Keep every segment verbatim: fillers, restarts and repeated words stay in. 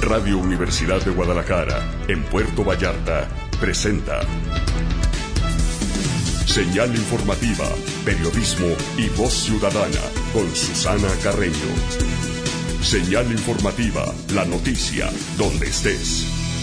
Radio Universidad de Guadalajara, en Puerto Vallarta, presenta Señal Informativa, Periodismo y Voz Ciudadana, con Susana Carreño. Señal Informativa, la noticia, donde estés.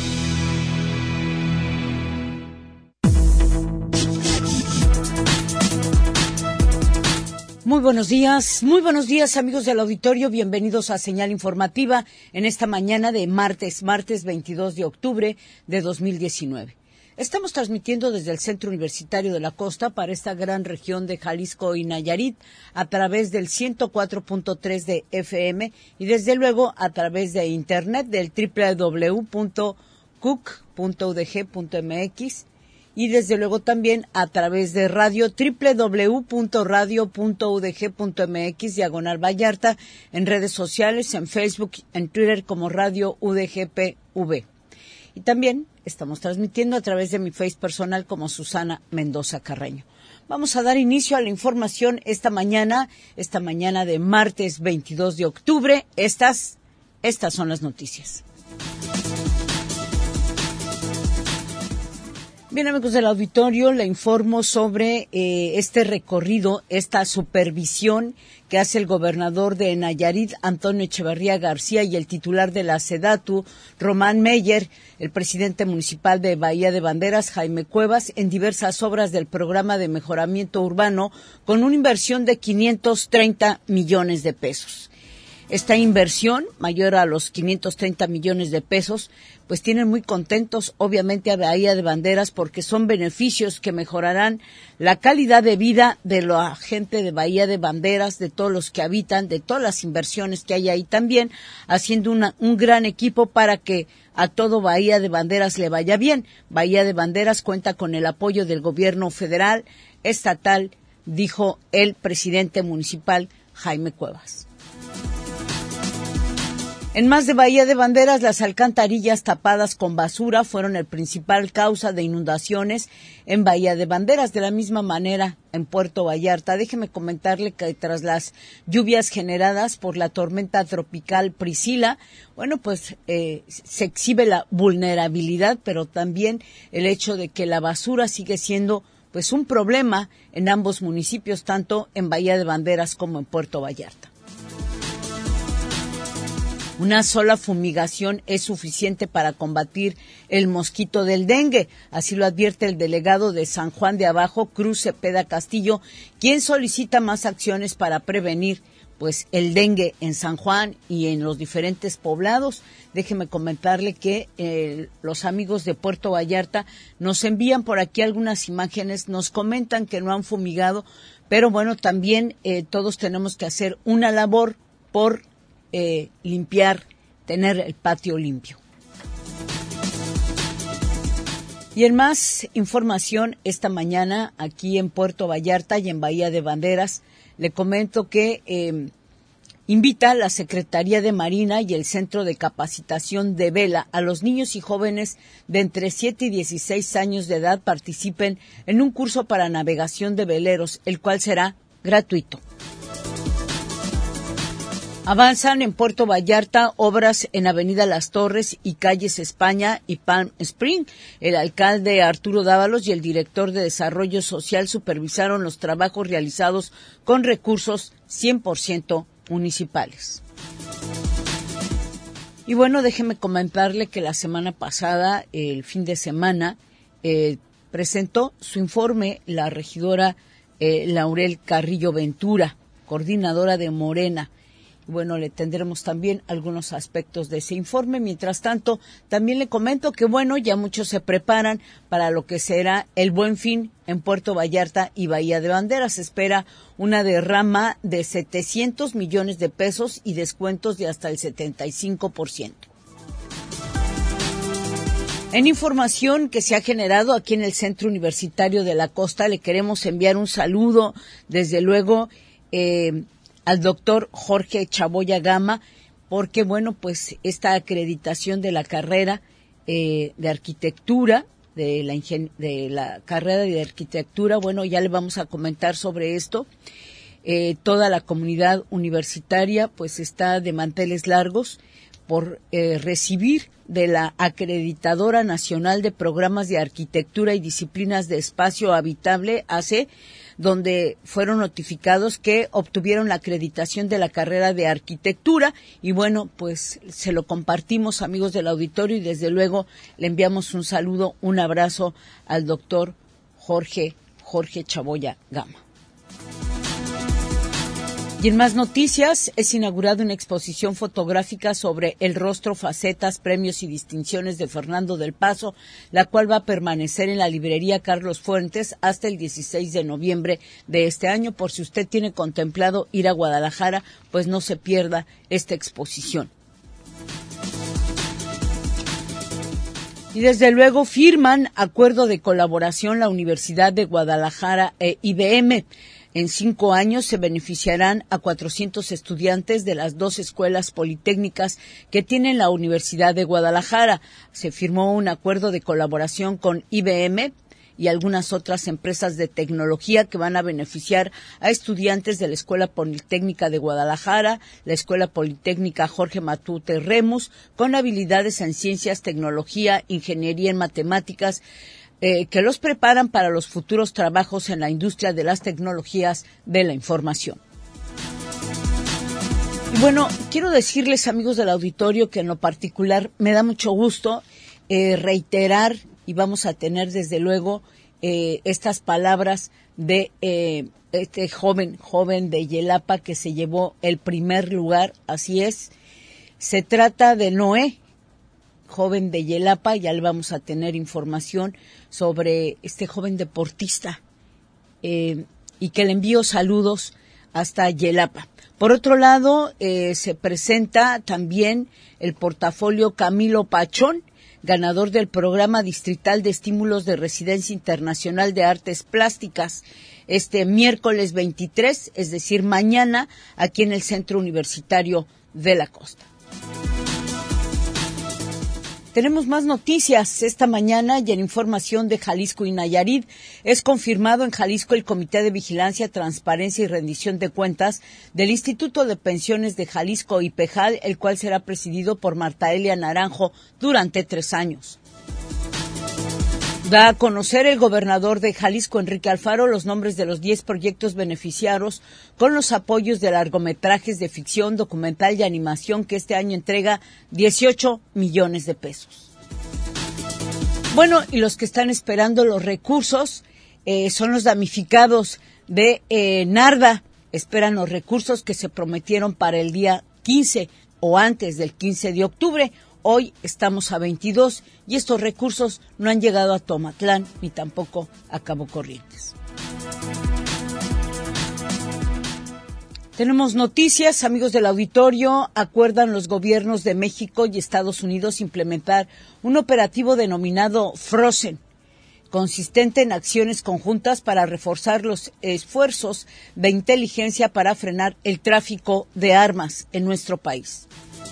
Muy buenos días, muy buenos días amigos del auditorio, bienvenidos a Señal Informativa en esta mañana de martes, martes veintidós de octubre de dos mil diecinueve. Estamos transmitiendo desde el Centro Universitario de la Costa para esta gran región de Jalisco y Nayarit a través del ciento cuatro punto tres de F M y desde luego a través de internet del doble u doble u doble u punto cuc punto u d g punto m x y desde luego también a través de radio doble u doble u doble u punto radio punto u d g punto m x diagonal Vallarta, en redes sociales, en Facebook, en Twitter como Radio U D G P V. Y también estamos transmitiendo a través de mi Face personal como Susana Mendoza Carreño. Vamos a dar inicio a la información esta mañana, esta mañana de martes veintidós de octubre. Estas, estas son las noticias. Bien, amigos del auditorio, le informo sobre eh, este recorrido, esta supervisión que hace el gobernador de Nayarit, Antonio Echeverría García, y el titular de la SEDATU, Román Meyer, el presidente municipal de Bahía de Banderas, Jaime Cuevas, en diversas obras del programa de mejoramiento urbano con una inversión de quinientos treinta millones de pesos. Esta inversión, mayor a los quinientos treinta millones de pesos, pues tienen muy contentos, obviamente, a Bahía de Banderas porque son beneficios que mejorarán la calidad de vida de la gente de Bahía de Banderas, de todos los que habitan, de todas las inversiones que hay ahí también, haciendo una, un gran equipo para que a todo Bahía de Banderas le vaya bien. Bahía de Banderas cuenta con el apoyo del gobierno federal, estatal, dijo el presidente municipal Jaime Cuevas. En más de Bahía de Banderas, las alcantarillas tapadas con basura fueron el principal causa de inundaciones en Bahía de Banderas. De la misma manera, en Puerto Vallarta, déjeme comentarle que tras las lluvias generadas por la tormenta tropical Priscila, bueno, pues eh, se exhibe la vulnerabilidad, pero también el hecho de que la basura sigue siendo pues un problema en ambos municipios, tanto en Bahía de Banderas como en Puerto Vallarta. Una sola fumigación es suficiente para combatir el mosquito del dengue, así lo advierte el delegado de San Juan de Abajo, Cruz Cepeda Castillo, quien solicita más acciones para prevenir pues el dengue en San Juan y en los diferentes poblados. Déjeme comentarle que eh, los amigos de Puerto Vallarta nos envían por aquí algunas imágenes, nos comentan que no han fumigado, pero bueno, también eh, todos tenemos que hacer una labor por Eh, limpiar, tener el patio limpio. Y en más información, esta mañana aquí en Puerto Vallarta y en Bahía de Banderas, le comento que eh, invita a la Secretaría de Marina y el Centro de Capacitación de Vela a los niños y jóvenes de entre siete y dieciséis años de edad participen en un curso para navegación de veleros, el cual será gratuito. Avanzan en Puerto Vallarta obras en Avenida Las Torres y Calles España y Palm Spring. El alcalde Arturo Dávalos y el director de Desarrollo Social supervisaron los trabajos realizados con recursos cien por ciento municipales. Y bueno, déjeme comentarle que la semana pasada, el fin de semana, eh, presentó su informe la regidora eh, Laurel Carrillo Ventura, coordinadora de Morena. Bueno, le tendremos también algunos aspectos de ese informe. Mientras tanto, también le comento que, bueno, ya muchos se preparan para lo que será el Buen Fin en Puerto Vallarta y Bahía de Banderas. Se espera una derrama de setecientos millones de pesos y descuentos de hasta el setenta y cinco por ciento. En información que se ha generado aquí en el Centro Universitario de la Costa, le queremos enviar un saludo, desde luego, eh, al doctor Jorge Chaboya Gama, porque, bueno, pues esta acreditación de la carrera eh, de arquitectura, de la, ingen- de la carrera de arquitectura, bueno, ya le vamos a comentar sobre esto. Eh, toda la comunidad universitaria, pues, está de manteles largos, por eh, recibir de la Acreditadora Nacional de Programas de Arquitectura y Disciplinas de Espacio Habitable, A C E, donde fueron notificados que obtuvieron la acreditación de la carrera de arquitectura y bueno, pues se lo compartimos, amigos del auditorio, y desde luego le enviamos un saludo, un abrazo al doctor Jorge, Jorge Chaboya Gama. Y en más noticias, es inaugurada una exposición fotográfica sobre el rostro, facetas, premios y distinciones de Fernando del Paso, la cual va a permanecer en la librería Carlos Fuentes hasta el dieciséis de noviembre de este año. Por si usted tiene contemplado ir a Guadalajara, pues no se pierda esta exposición. Y desde luego firman acuerdo de colaboración la Universidad de Guadalajara e I B M. En cinco años se beneficiarán a cuatrocientos estudiantes de las dos escuelas politécnicas que tiene la Universidad de Guadalajara. Se firmó un acuerdo de colaboración con I B M y algunas otras empresas de tecnología que van a beneficiar a estudiantes de la Escuela Politécnica de Guadalajara, la Escuela Politécnica Jorge Matute Remus, con habilidades en ciencias, tecnología, ingeniería en matemáticas, Eh, que los preparan para los futuros trabajos en la industria de las tecnologías de la información. Y bueno, quiero decirles, amigos del auditorio, que en lo particular me da mucho gusto eh, reiterar, y vamos a tener desde luego eh, estas palabras de eh, este joven, joven de Yelapa que se llevó el primer lugar, así es. Se trata de Noé, joven de Yelapa, ya le vamos a tener información sobre este joven deportista eh, y que le envío saludos hasta Yelapa. Por otro lado, eh, se presenta también el portafolio Camilo Pachón, ganador del Programa Distrital de Estímulos de Residencia Internacional de Artes Plásticas, este miércoles veintitrés, es decir, mañana, aquí en el Centro Universitario de la Costa. Tenemos más noticias esta mañana y en información de Jalisco y Nayarit. Es confirmado en Jalisco el Comité de Vigilancia, Transparencia y Rendición de Cuentas del Instituto de Pensiones de Jalisco, IPEJAL, el cual será presidido por Marta Elia Naranjo durante tres años. Da a conocer el gobernador de Jalisco, Enrique Alfaro, los nombres de los diez proyectos beneficiarios con los apoyos de largometrajes de ficción, documental y animación que este año entrega dieciocho millones de pesos. Bueno, y los que están esperando los recursos eh, son los damnificados de eh, Narda. Esperan los recursos que se prometieron para el día quince o antes del quince de octubre. Hoy estamos a veintidós y estos recursos no han llegado a Tomatlán ni tampoco a Cabo Corrientes. Tenemos noticias, amigos del auditorio. Acuerdan los gobiernos de México y Estados Unidos implementar un operativo denominado Frozen, consistente en acciones conjuntas para reforzar los esfuerzos de inteligencia para frenar el tráfico de armas en nuestro país.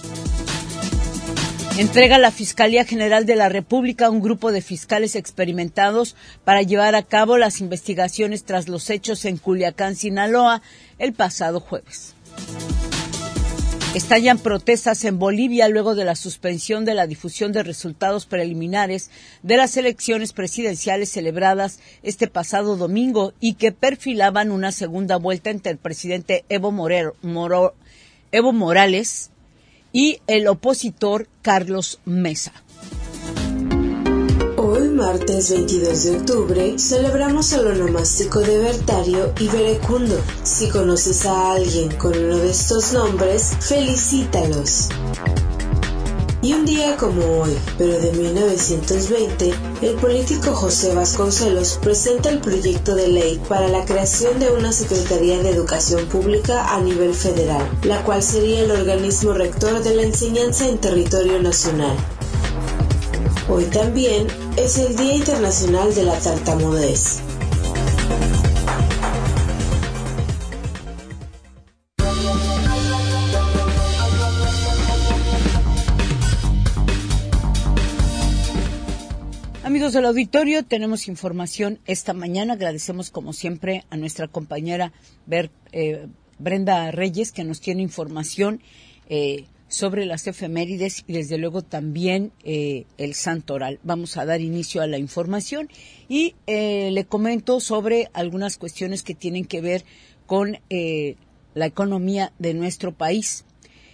Entrega la Fiscalía General de la República a un grupo de fiscales experimentados para llevar a cabo las investigaciones tras los hechos en Culiacán, Sinaloa, el pasado jueves. Estallan protestas en Bolivia luego de la suspensión de la difusión de resultados preliminares de las elecciones presidenciales celebradas este pasado domingo y que perfilaban una segunda vuelta entre el presidente Evo, Morero, Moro, Evo Morales y el opositor Carlos Mesa. Hoy, martes veintidós de octubre, celebramos el onomástico de Bertario y Verecundo. Si conoces a alguien con uno de estos nombres, felicítalos. Y un día como hoy, pero de mil novecientos veinte, el político José Vasconcelos presenta el proyecto de ley para la creación de una Secretaría de Educación Pública a nivel federal, la cual sería el organismo rector de la enseñanza en territorio nacional. Hoy también es el Día Internacional de la Tartamudez. Amigos del auditorio, tenemos información esta mañana. Agradecemos como siempre a nuestra compañera Ber, eh, Brenda Reyes, que nos tiene información eh, sobre las efemérides y desde luego también eh, el santoral. Vamos a dar inicio a la información y eh, le comento sobre algunas cuestiones que tienen que ver con eh, la economía de nuestro país.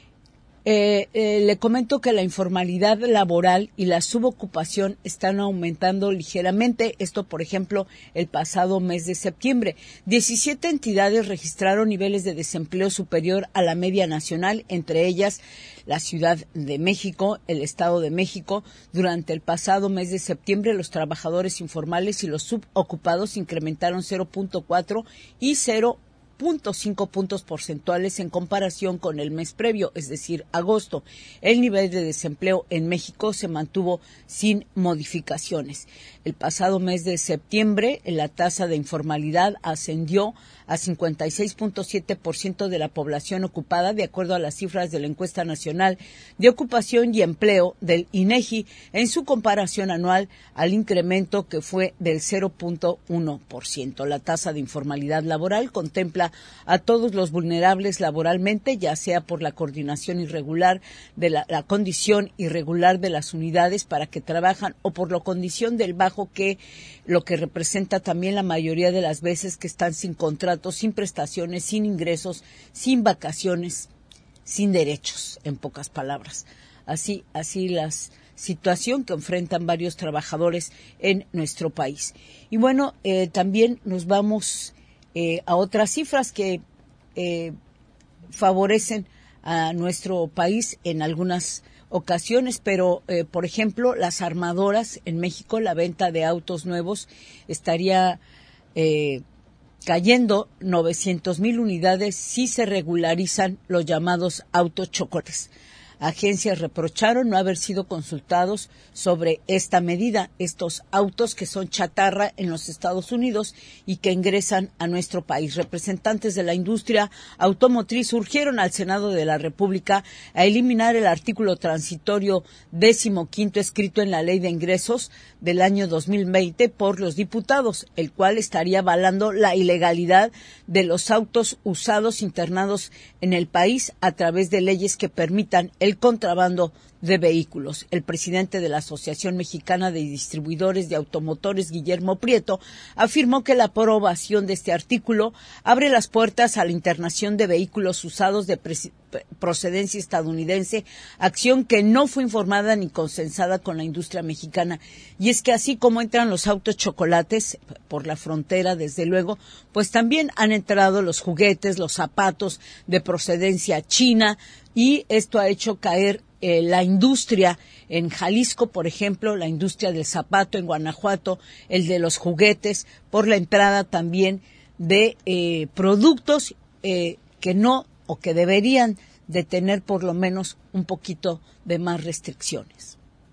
Eh, eh, le comento que la informalidad laboral y la subocupación están aumentando ligeramente. Esto, por ejemplo, el pasado mes de septiembre. diecisiete entidades registraron niveles de desempleo superior a la media nacional, entre ellas la Ciudad de México, el Estado de México. Durante el pasado mes de septiembre, los trabajadores informales y los subocupados incrementaron cero punto cuatro y cero punto cinco puntos porcentuales en comparación con el mes previo, es decir, agosto. El nivel de desempleo en México se mantuvo sin modificaciones. El pasado mes de septiembre, la tasa de informalidad ascendió a cincuenta y seis punto siete por ciento de la población ocupada, de acuerdo a las cifras de la Encuesta Nacional de Ocupación y Empleo del INEGI, en su comparación anual al incremento que fue del cero punto uno por ciento. La tasa de informalidad laboral contempla a todos los vulnerables laboralmente, ya sea por la coordinación irregular de la, la condición irregular de las unidades para que trabajan o por la condición del bajo, que lo que representa también la mayoría de las veces que están sin contratos, sin prestaciones, sin ingresos, sin vacaciones, sin derechos, en pocas palabras. Así, así la situación que enfrentan varios trabajadores en nuestro país. Y bueno, eh, también nos vamos Eh, a otras cifras que eh, favorecen a nuestro país en algunas ocasiones, pero eh, por ejemplo, las armadoras en México, la venta de autos nuevos estaría eh, cayendo novecientos mil unidades si se regularizan los llamados autos chocolates. Agencias reprocharon no haber sido consultados sobre esta medida, estos autos que son chatarra en los Estados Unidos y que ingresan a nuestro país. Representantes de la industria automotriz urgieron al Senado de la República a eliminar el artículo transitorio décimo quinto escrito en la Ley de Ingresos del año dos mil veinte por los diputados, el cual estaría avalando la ilegalidad de los autos usados internados en el país a través de leyes que permitan el el contrabando de vehículos. El presidente de la Asociación Mexicana de Distribuidores de Automotores, Guillermo Prieto, afirmó que la aprobación de este artículo abre las puertas a la internación de vehículos usados de procedencia estadounidense, acción que no fue informada ni consensada con la industria mexicana. Y es que así como entran los autos chocolates por la frontera, desde luego, pues también han entrado los juguetes, los zapatos de procedencia china, y esto ha hecho caer eh, la industria en Jalisco, por ejemplo, la industria del zapato, en Guanajuato, el de los juguetes, por la entrada también de eh, productos eh, que no o que deberían de tener por lo menos un poquito de más restricciones.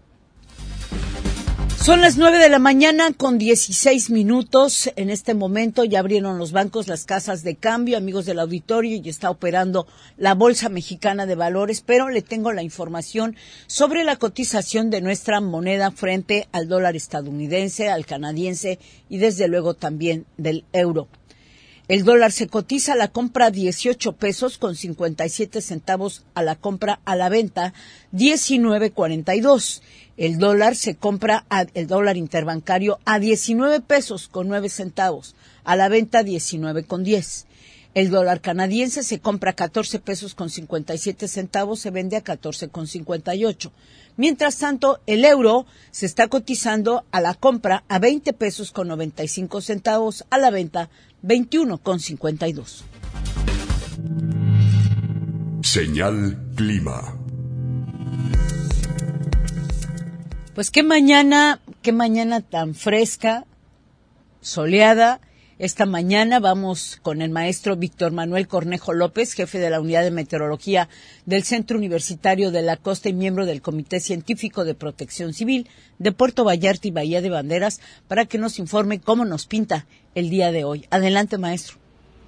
Son las nueve de la mañana con dieciséis minutos. En este momento ya abrieron los bancos, las casas de cambio, amigos del auditorio, y está operando la Bolsa Mexicana de Valores, pero le tengo la información sobre la cotización de nuestra moneda frente al dólar estadounidense, al canadiense y desde luego también del euro. El dólar se cotiza a la compra dieciocho pesos con cincuenta y siete centavos, a la compra, a la venta diecinueve cuarenta y dos. El dólar se compra, a, el dólar interbancario a diecinueve pesos con nueve centavos, a la venta diecinueve con diez. El dólar canadiense se compra a catorce pesos con cincuenta y siete centavos, se vende a catorce con cincuenta y ocho. Mientras tanto, el euro se está cotizando a la compra a veinte pesos con noventa y cinco centavos, a la venta veintiuno con cincuenta y dos. Señal Clima. Pues qué mañana, qué mañana tan fresca, soleada. Esta mañana vamos con el maestro Víctor Manuel Cornejo López, jefe de la Unidad de Meteorología del Centro Universitario de la Costa y miembro del Comité Científico de Protección Civil de Puerto Vallarta y Bahía de Banderas, para que nos informe cómo nos pinta el día de hoy. Adelante, maestro.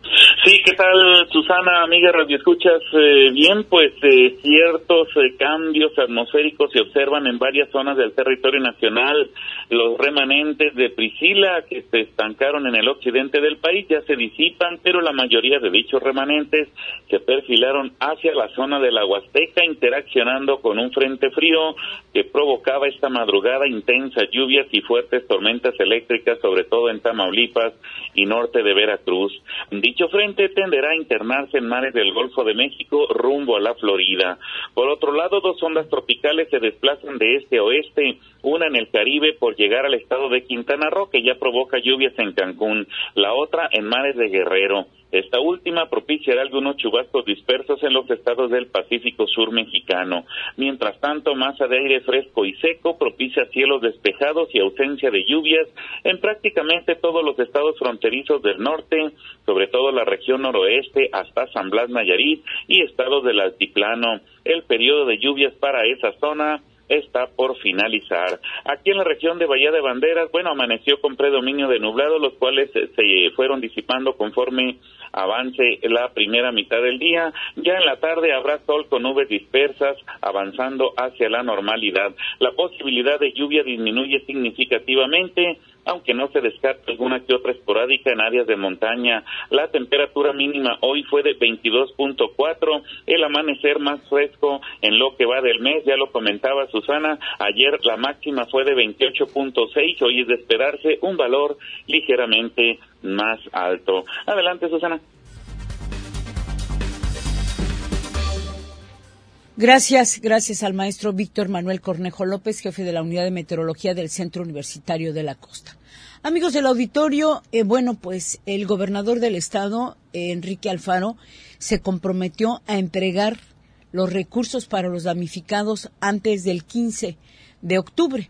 Sí, ¿qué tal, Susana, amiga radioescuchas? Eh, bien, pues eh, ciertos eh, cambios atmosféricos se observan en varias zonas del territorio nacional. Los remanentes de Priscila que se estancaron en el occidente del país ya se disipan, pero la mayoría de dichos remanentes se perfilaron hacia la zona de la Huasteca, interaccionando con un frente frío que provocaba esta madrugada intensas lluvias y fuertes tormentas eléctricas, sobre todo en Tamaulipas y norte de Veracruz. Dicho frente tenderá a internarse en mares del Golfo de México rumbo a la Florida. Por otro lado, dos ondas tropicales se desplazan de este a oeste, una en el Caribe por llegar al estado de Quintana Roo, que ya provoca lluvias en Cancún, la otra en mares de Guerrero. Esta última propiciará algunos chubascos dispersos en los estados del Pacífico Sur mexicano. Mientras tanto, masa de aire fresco y seco propicia cielos despejados y ausencia de lluvias en prácticamente todos los estados fronterizos del norte, sobre todo la región noroeste hasta San Blas, Nayarit y estados del altiplano. El periodo de lluvias para esa zona está por finalizar. Aquí en la región de Bahía de Banderas, bueno, amaneció con predominio de nublado, los cuales se fueron disipando conforme avance la primera mitad del día. Ya en la tarde habrá sol con nubes dispersas, avanzando hacia la normalidad. La posibilidad de lluvia disminuye significativamente, aunque no se descarta alguna que otra esporádica en áreas de montaña. La temperatura mínima hoy fue de veintidós punto cuatro, el amanecer más fresco en lo que va del mes, ya lo comentaba Susana, ayer la máxima fue de veintiocho punto seis, hoy es de esperarse un valor ligeramente más alto. Adelante, Susana. Gracias, gracias al maestro Víctor Manuel Cornejo López, jefe de la Unidad de Meteorología del Centro Universitario de la Costa. Amigos del auditorio, eh, bueno, pues el gobernador del estado, eh, Enrique Alfaro, se comprometió a entregar los recursos para los damnificados antes del quince de octubre.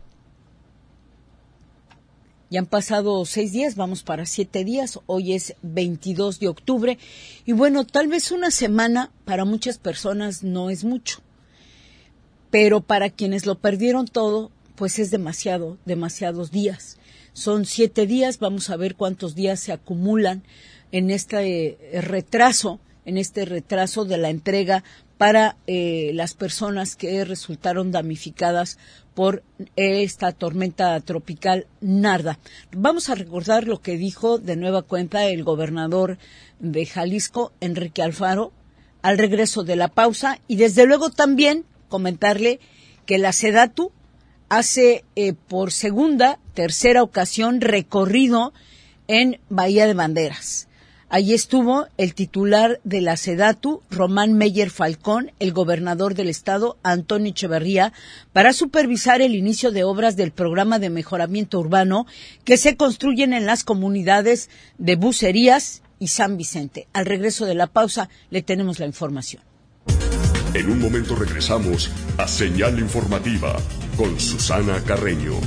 Ya han pasado seis días, vamos para siete días, hoy es veintidós de octubre, y bueno, tal vez una semana para muchas personas no es mucho, pero para quienes lo perdieron todo, pues es demasiado, demasiados días. Son siete días, vamos a ver cuántos días se acumulan en este retraso, en este retraso de la entrega para eh, las personas que resultaron damnificadas por esta tormenta tropical Narda. Vamos a recordar lo que dijo de nueva cuenta el gobernador de Jalisco, Enrique Alfaro, al regreso de la pausa, y desde luego también comentarle que la SEDATU hace eh, por segunda, tercera ocasión recorrido en Bahía de Banderas. Allí estuvo el titular de la SEDATU, Román Meyer Falcón, el gobernador del estado, Antonio Echeverría, para supervisar el inicio de obras del programa de mejoramiento urbano que se construyen en las comunidades de Bucerías y San Vicente. Al regreso de la pausa le tenemos la información. En un momento regresamos a Señal Informativa con Susana Carreño.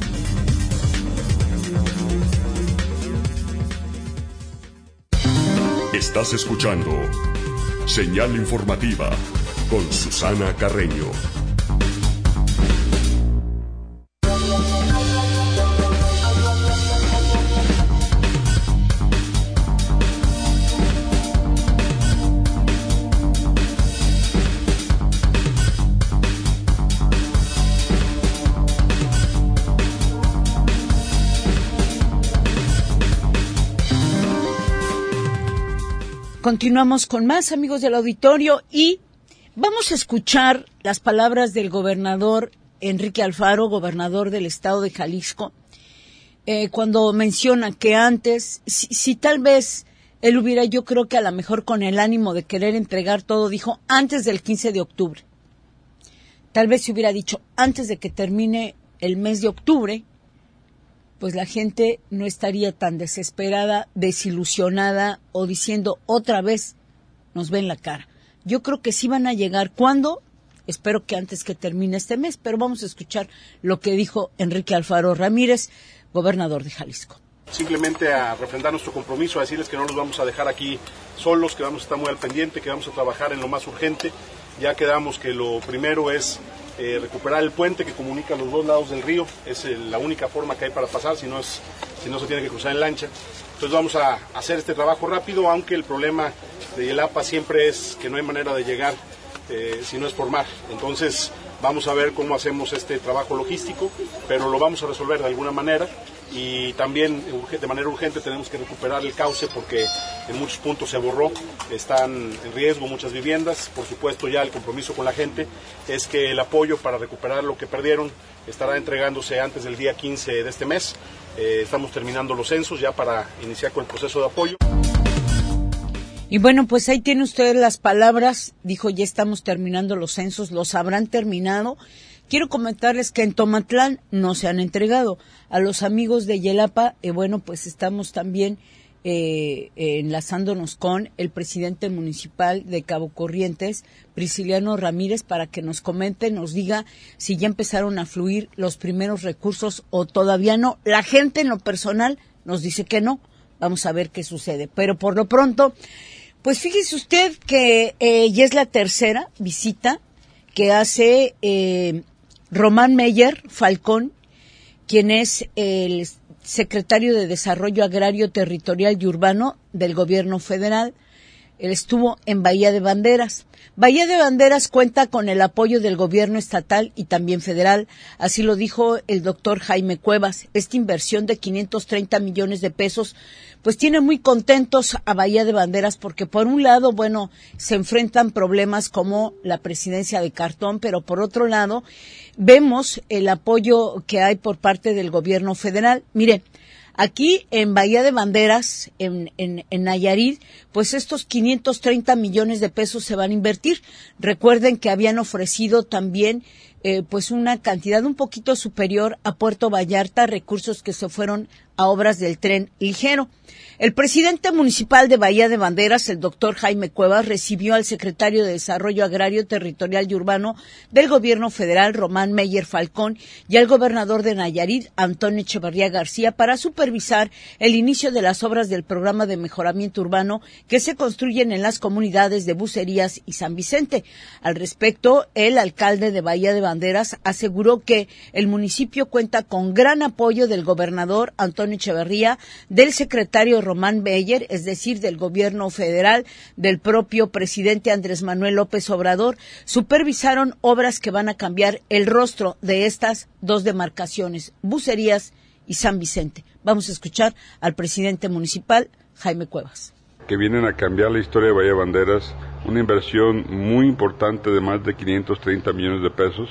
Estás escuchando Señal Informativa con Susana Carreño. Continuamos con más, amigos del auditorio, y vamos a escuchar las palabras del gobernador Enrique Alfaro, gobernador del estado de Jalisco, eh, cuando menciona que antes, si, si tal vez él hubiera, yo creo que a lo mejor con el ánimo de querer entregar todo, dijo antes del quince de octubre. Tal vez si hubiera dicho antes de que termine el mes de octubre, pues la gente no estaría tan desesperada, desilusionada o diciendo otra vez nos ven la cara. Yo creo que sí van a llegar. ¿Cuándo? Espero que antes que termine este mes, pero vamos a escuchar lo que dijo Enrique Alfaro Ramírez, gobernador de Jalisco. Simplemente a refrendar nuestro compromiso, a decirles que no los vamos a dejar aquí solos, que vamos a estar muy al pendiente, que vamos a trabajar en lo más urgente. Ya quedamos que lo primero es eh, recuperar el puente que comunica los dos lados del río. Es eh, la única forma que hay para pasar, si no es si no se tiene que cruzar en lancha. Entonces vamos a hacer este trabajo rápido, aunque el problema de Yelapa siempre es que no hay manera de llegar eh, si no es por mar. Entonces vamos a ver cómo hacemos este trabajo logístico, pero lo vamos a resolver de alguna manera. Y también de manera urgente tenemos que recuperar el cauce porque en muchos puntos se borró, están en riesgo muchas viviendas. Por supuesto, ya el compromiso con la gente es que el apoyo para recuperar lo que perdieron estará entregándose antes del día quince de este mes. Eh, estamos terminando los censos ya para iniciar con el proceso de apoyo. Y bueno, pues ahí tiene usted las palabras, dijo, ya estamos terminando los censos, los habrán terminado. Quiero comentarles que en Tomatlán no se han entregado. A los amigos de Yelapa, eh, bueno, pues estamos también eh, eh, enlazándonos con el presidente municipal de Cabo Corrientes, Prisciliano Ramírez, para que nos comente, nos diga si ya empezaron a fluir los primeros recursos o todavía no. La gente en lo personal nos dice que no. Vamos a ver qué sucede. Pero por lo pronto, pues fíjese usted que eh, ya es la tercera visita que hace eh, Román Meyer Falcón, quien es el secretario de Desarrollo Agrario, Territorial y Urbano del Gobierno Federal. Él estuvo en Bahía de Banderas. Bahía de Banderas cuenta con el apoyo del gobierno estatal y también federal. Así lo dijo el doctor Jaime Cuevas. Esta inversión de quinientos treinta millones de pesos pues tiene muy contentos a Bahía de Banderas porque por un lado, bueno, se enfrentan problemas como la presidencia de cartón, pero por otro lado vemos el apoyo que hay por parte del gobierno federal. Mire, aquí en Bahía de Banderas, en, en, en Nayarit, pues estos quinientos treinta millones de pesos se van a invertir. Recuerden que habían ofrecido también eh, pues una cantidad un poquito superior a Puerto Vallarta, recursos que se fueron a obras del tren ligero. El presidente municipal de Bahía de Banderas, el doctor Jaime Cuevas, recibió al secretario de Desarrollo Agrario, Territorial y Urbano del Gobierno Federal, Román Meyer Falcón, y al gobernador de Nayarit, Antonio Echeverría García, para supervisar el inicio de las obras del programa de mejoramiento urbano que se construyen en las comunidades de Bucerías y San Vicente. Al respecto, el alcalde de Bahía de Banderas aseguró que el municipio cuenta con gran apoyo del gobernador Antonio Echeverría, del secretario Román Meyer, es decir, del gobierno federal, del propio presidente Andrés Manuel López Obrador. Supervisaron obras que van a cambiar el rostro de estas dos demarcaciones, Bucerías y San Vicente. Vamos a escuchar al presidente municipal, Jaime Cuevas. Que vienen a cambiar la historia de Bahía de Banderas, una inversión muy importante de más de quinientos treinta millones de pesos,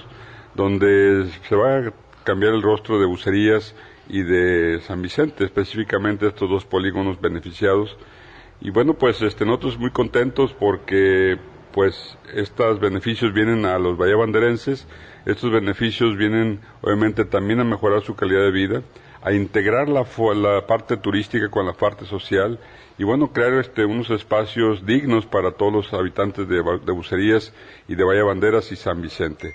donde se va a cambiar el rostro de Bucerías y de San Vicente, específicamente estos dos polígonos beneficiados. Y bueno, pues este, nosotros muy contentos porque pues estos beneficios vienen a los bahiabanderenses, estos beneficios vienen obviamente también a mejorar su calidad de vida, a integrar la, la parte turística con la parte social y bueno, crear este, unos espacios dignos para todos los habitantes de, de Bucerías y de Bahía Banderas y San Vicente.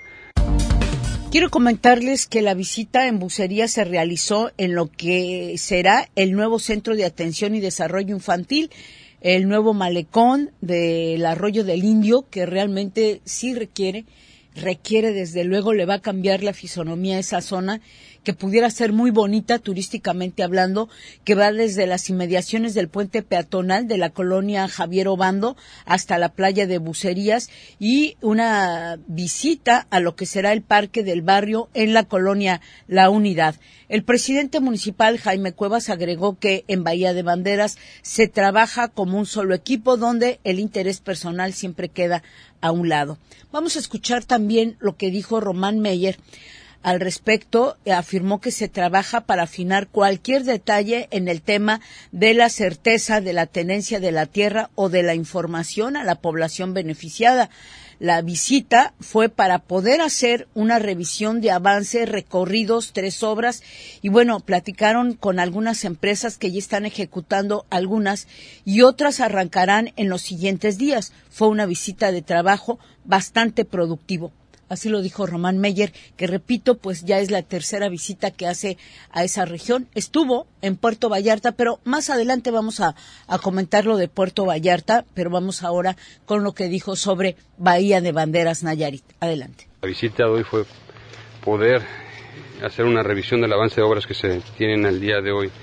Quiero comentarles que la visita en Bucerías se realizó en lo que será el nuevo Centro de Atención y Desarrollo Infantil, el nuevo malecón del Arroyo del Indio, que realmente sí requiere, requiere desde luego, le va a cambiar la fisonomía a esa zona, que pudiera ser muy bonita turísticamente hablando, que va desde las inmediaciones del puente peatonal de la colonia Javier Obando hasta la playa de Bucerías y una visita a lo que será el parque del barrio en la colonia La Unidad. El presidente municipal Jaime Cuevas agregó que en Bahía de Banderas se trabaja como un solo equipo donde el interés personal siempre queda a un lado. Vamos a escuchar también lo que dijo Román Meyer. Al respecto, afirmó que se trabaja para afinar cualquier detalle en el tema de la certeza de la tenencia de la tierra o de la información a la población beneficiada. La visita fue para poder hacer una revisión de avance, recorridos, tres obras, y bueno, platicaron con algunas empresas que ya están ejecutando algunas y otras arrancarán en los siguientes días. Fue una visita de trabajo bastante productivo. Así lo dijo Román Meyer, que repito, pues ya es la tercera visita que hace a esa región. Estuvo en Puerto Vallarta, pero más adelante vamos a, a comentar lo de Puerto Vallarta, pero vamos ahora con lo que dijo sobre Bahía de Banderas, Nayarit. Adelante. La visita de hoy fue poder hacer una revisión del avance de obras que se tienen al día de hoy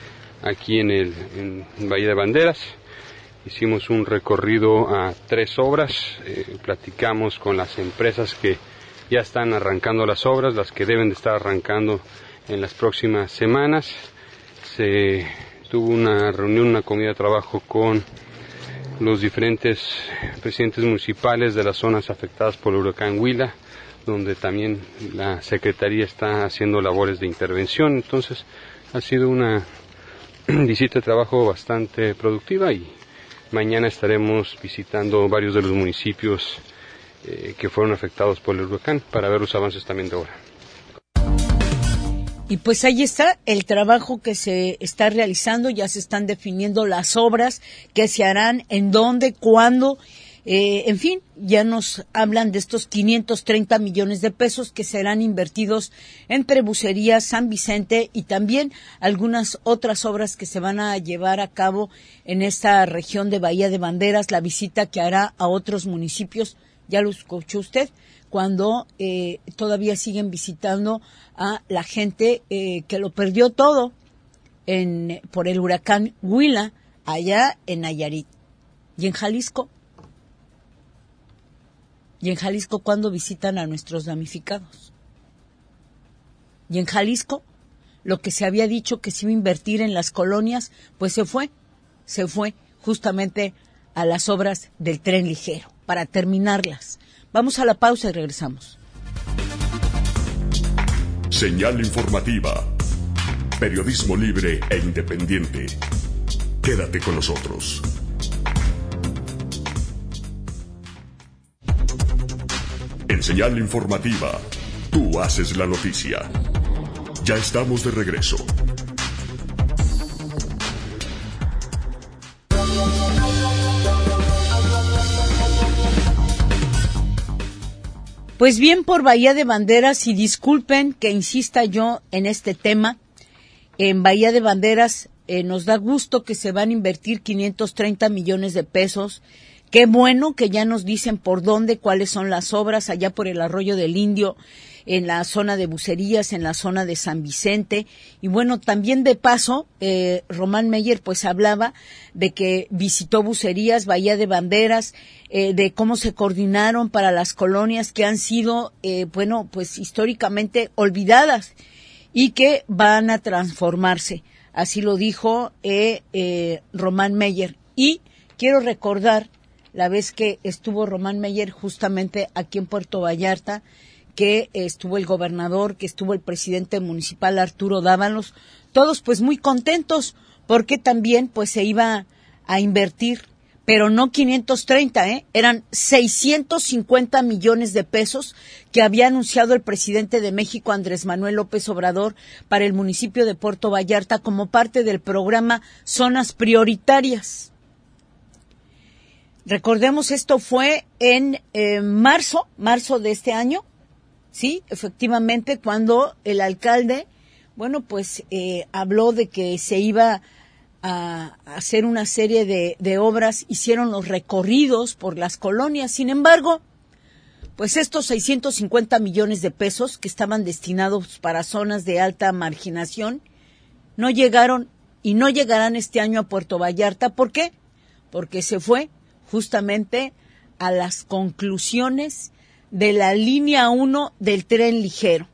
aquí en el en Bahía de Banderas. Hicimos un recorrido a tres obras, eh, platicamos con las empresas que ya están arrancando las obras, las que deben de estar arrancando en las próximas semanas. Se tuvo una reunión, una comida de trabajo con los diferentes presidentes municipales de las zonas afectadas por el huracán Huila, donde también la Secretaría está haciendo labores de intervención. Entonces ha sido una visita de trabajo bastante productiva y mañana estaremos visitando varios de los municipios eh, que fueron afectados por el huracán para ver los avances también de obra. Y pues ahí está el trabajo que se está realizando, ya se están definiendo las obras que se harán, en dónde, cuándo, eh, en fin, ya nos hablan de estos quinientos treinta millones de pesos que serán invertidos entre Bucerías, San Vicente y también algunas otras obras que se van a llevar a cabo en esta región de Bahía de Banderas, la visita que hará a otros municipios, ya lo escuchó usted, cuando eh, todavía siguen visitando a la gente eh, que lo perdió todo en por el huracán Huila, allá en Nayarit. Y en Jalisco, y en Jalisco, ¿cuándo visitan a nuestros damnificados? Y en Jalisco, lo que se había dicho que se iba a invertir en las colonias, pues se fue, se fue justamente a las obras del tren ligero, para terminarlas. Vamos a la pausa y regresamos. Señal informativa. Periodismo libre e independiente. Quédate con nosotros. En Señal informativa, tú haces la noticia. Ya estamos de regreso. Pues bien, por Bahía de Banderas, y disculpen que insista yo en este tema, en Bahía de Banderas eh, nos da gusto que se van a invertir quinientos treinta millones de pesos. Qué bueno que ya nos dicen por dónde, cuáles son las obras, allá por el Arroyo del Indio, en la zona de Bucerías, en la zona de San Vicente. Y bueno, también de paso, eh, Román Meyer pues hablaba de que visitó Bucerías, Bahía de Banderas, eh, de cómo se coordinaron para las colonias que han sido, eh, bueno, pues históricamente olvidadas y que van a transformarse. Así lo dijo eh, eh, Román Meyer. Y quiero recordar la vez que estuvo Román Meyer justamente aquí en Puerto Vallarta, que estuvo el gobernador, que estuvo el presidente municipal Arturo Dávalos, todos pues muy contentos porque también pues se iba a invertir, pero no quinientos treinta, ¿eh? Eran seiscientos cincuenta millones de pesos que había anunciado el presidente de México, Andrés Manuel López Obrador, para el municipio de Puerto Vallarta como parte del programa Zonas Prioritarias. Recordemos, esto fue en eh, marzo, marzo de este año, sí, efectivamente, cuando el alcalde, bueno, pues eh, habló de que se iba a hacer una serie de, de obras, hicieron los recorridos por las colonias. Sin embargo, pues estos seiscientos cincuenta millones de pesos que estaban destinados para zonas de alta marginación no llegaron y no llegarán este año a Puerto Vallarta. ¿Por qué? Porque se fue justamente a las conclusiones de la línea uno del tren ligero.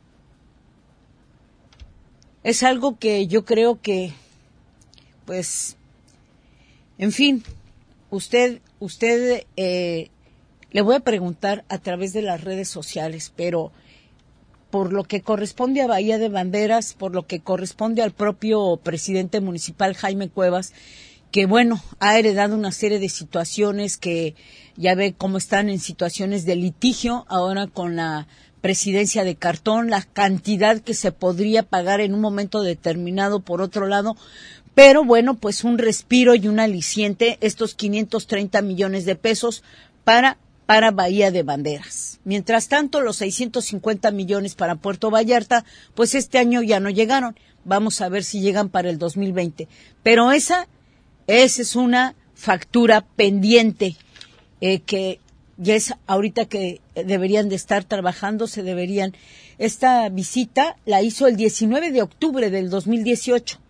Es algo que yo creo que, pues, en fin, usted, usted, eh, le voy a preguntar a través de las redes sociales, pero por lo que corresponde a Bahía de Banderas, por lo que corresponde al propio presidente municipal Jaime Cuevas, que bueno, ha heredado una serie de situaciones que ya ve cómo están en situaciones de litigio ahora con la presidencia de cartón, la cantidad que se podría pagar en un momento determinado por otro lado, pero bueno, pues un respiro y un aliciente, estos quinientos treinta millones de pesos para, para Bahía de Banderas. Mientras tanto, los seiscientos cincuenta millones para Puerto Vallarta, pues este año ya no llegaron, vamos a ver si llegan para el dos mil veinte, pero esa Esa es una factura pendiente eh, que ya es ahorita que deberían de estar trabajando, se deberían. Esta visita la hizo el diecinueve de octubre del dos mil dieciocho,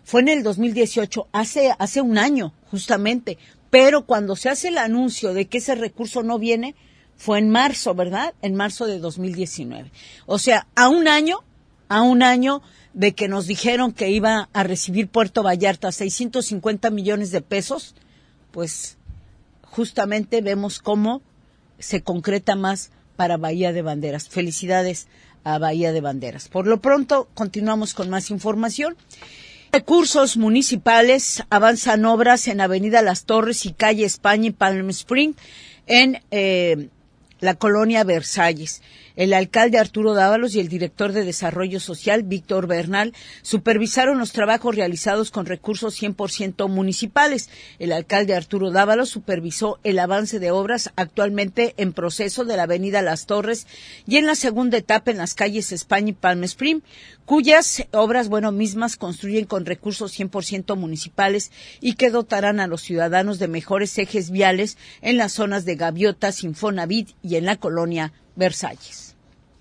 fue en el dos mil dieciocho, hace, hace un año, justamente. Pero cuando se hace el anuncio de que ese recurso no viene, fue en marzo, ¿verdad? En marzo de dos mil diecinueve. O sea, a un año, a un año de que nos dijeron que iba a recibir Puerto Vallarta seiscientos cincuenta millones de pesos, pues justamente vemos cómo se concreta más para Bahía de Banderas. Felicidades a Bahía de Banderas. Por lo pronto, continuamos con más información. Recursos municipales, avanzan obras en Avenida Las Torres y Calle España y Palm Spring en eh, la colonia Versalles. El alcalde Arturo Dávalos y el director de Desarrollo Social, Víctor Bernal, supervisaron los trabajos realizados con recursos cien por ciento municipales. El alcalde Arturo Dávalos supervisó el avance de obras actualmente en proceso de la avenida Las Torres y en la segunda etapa en las calles España y Palm Spring, cuyas obras, bueno, mismas construyen con recursos cien por ciento municipales y que dotarán a los ciudadanos de mejores ejes viales en las zonas de Gaviotas, Infonavit y en la colonia Versalles.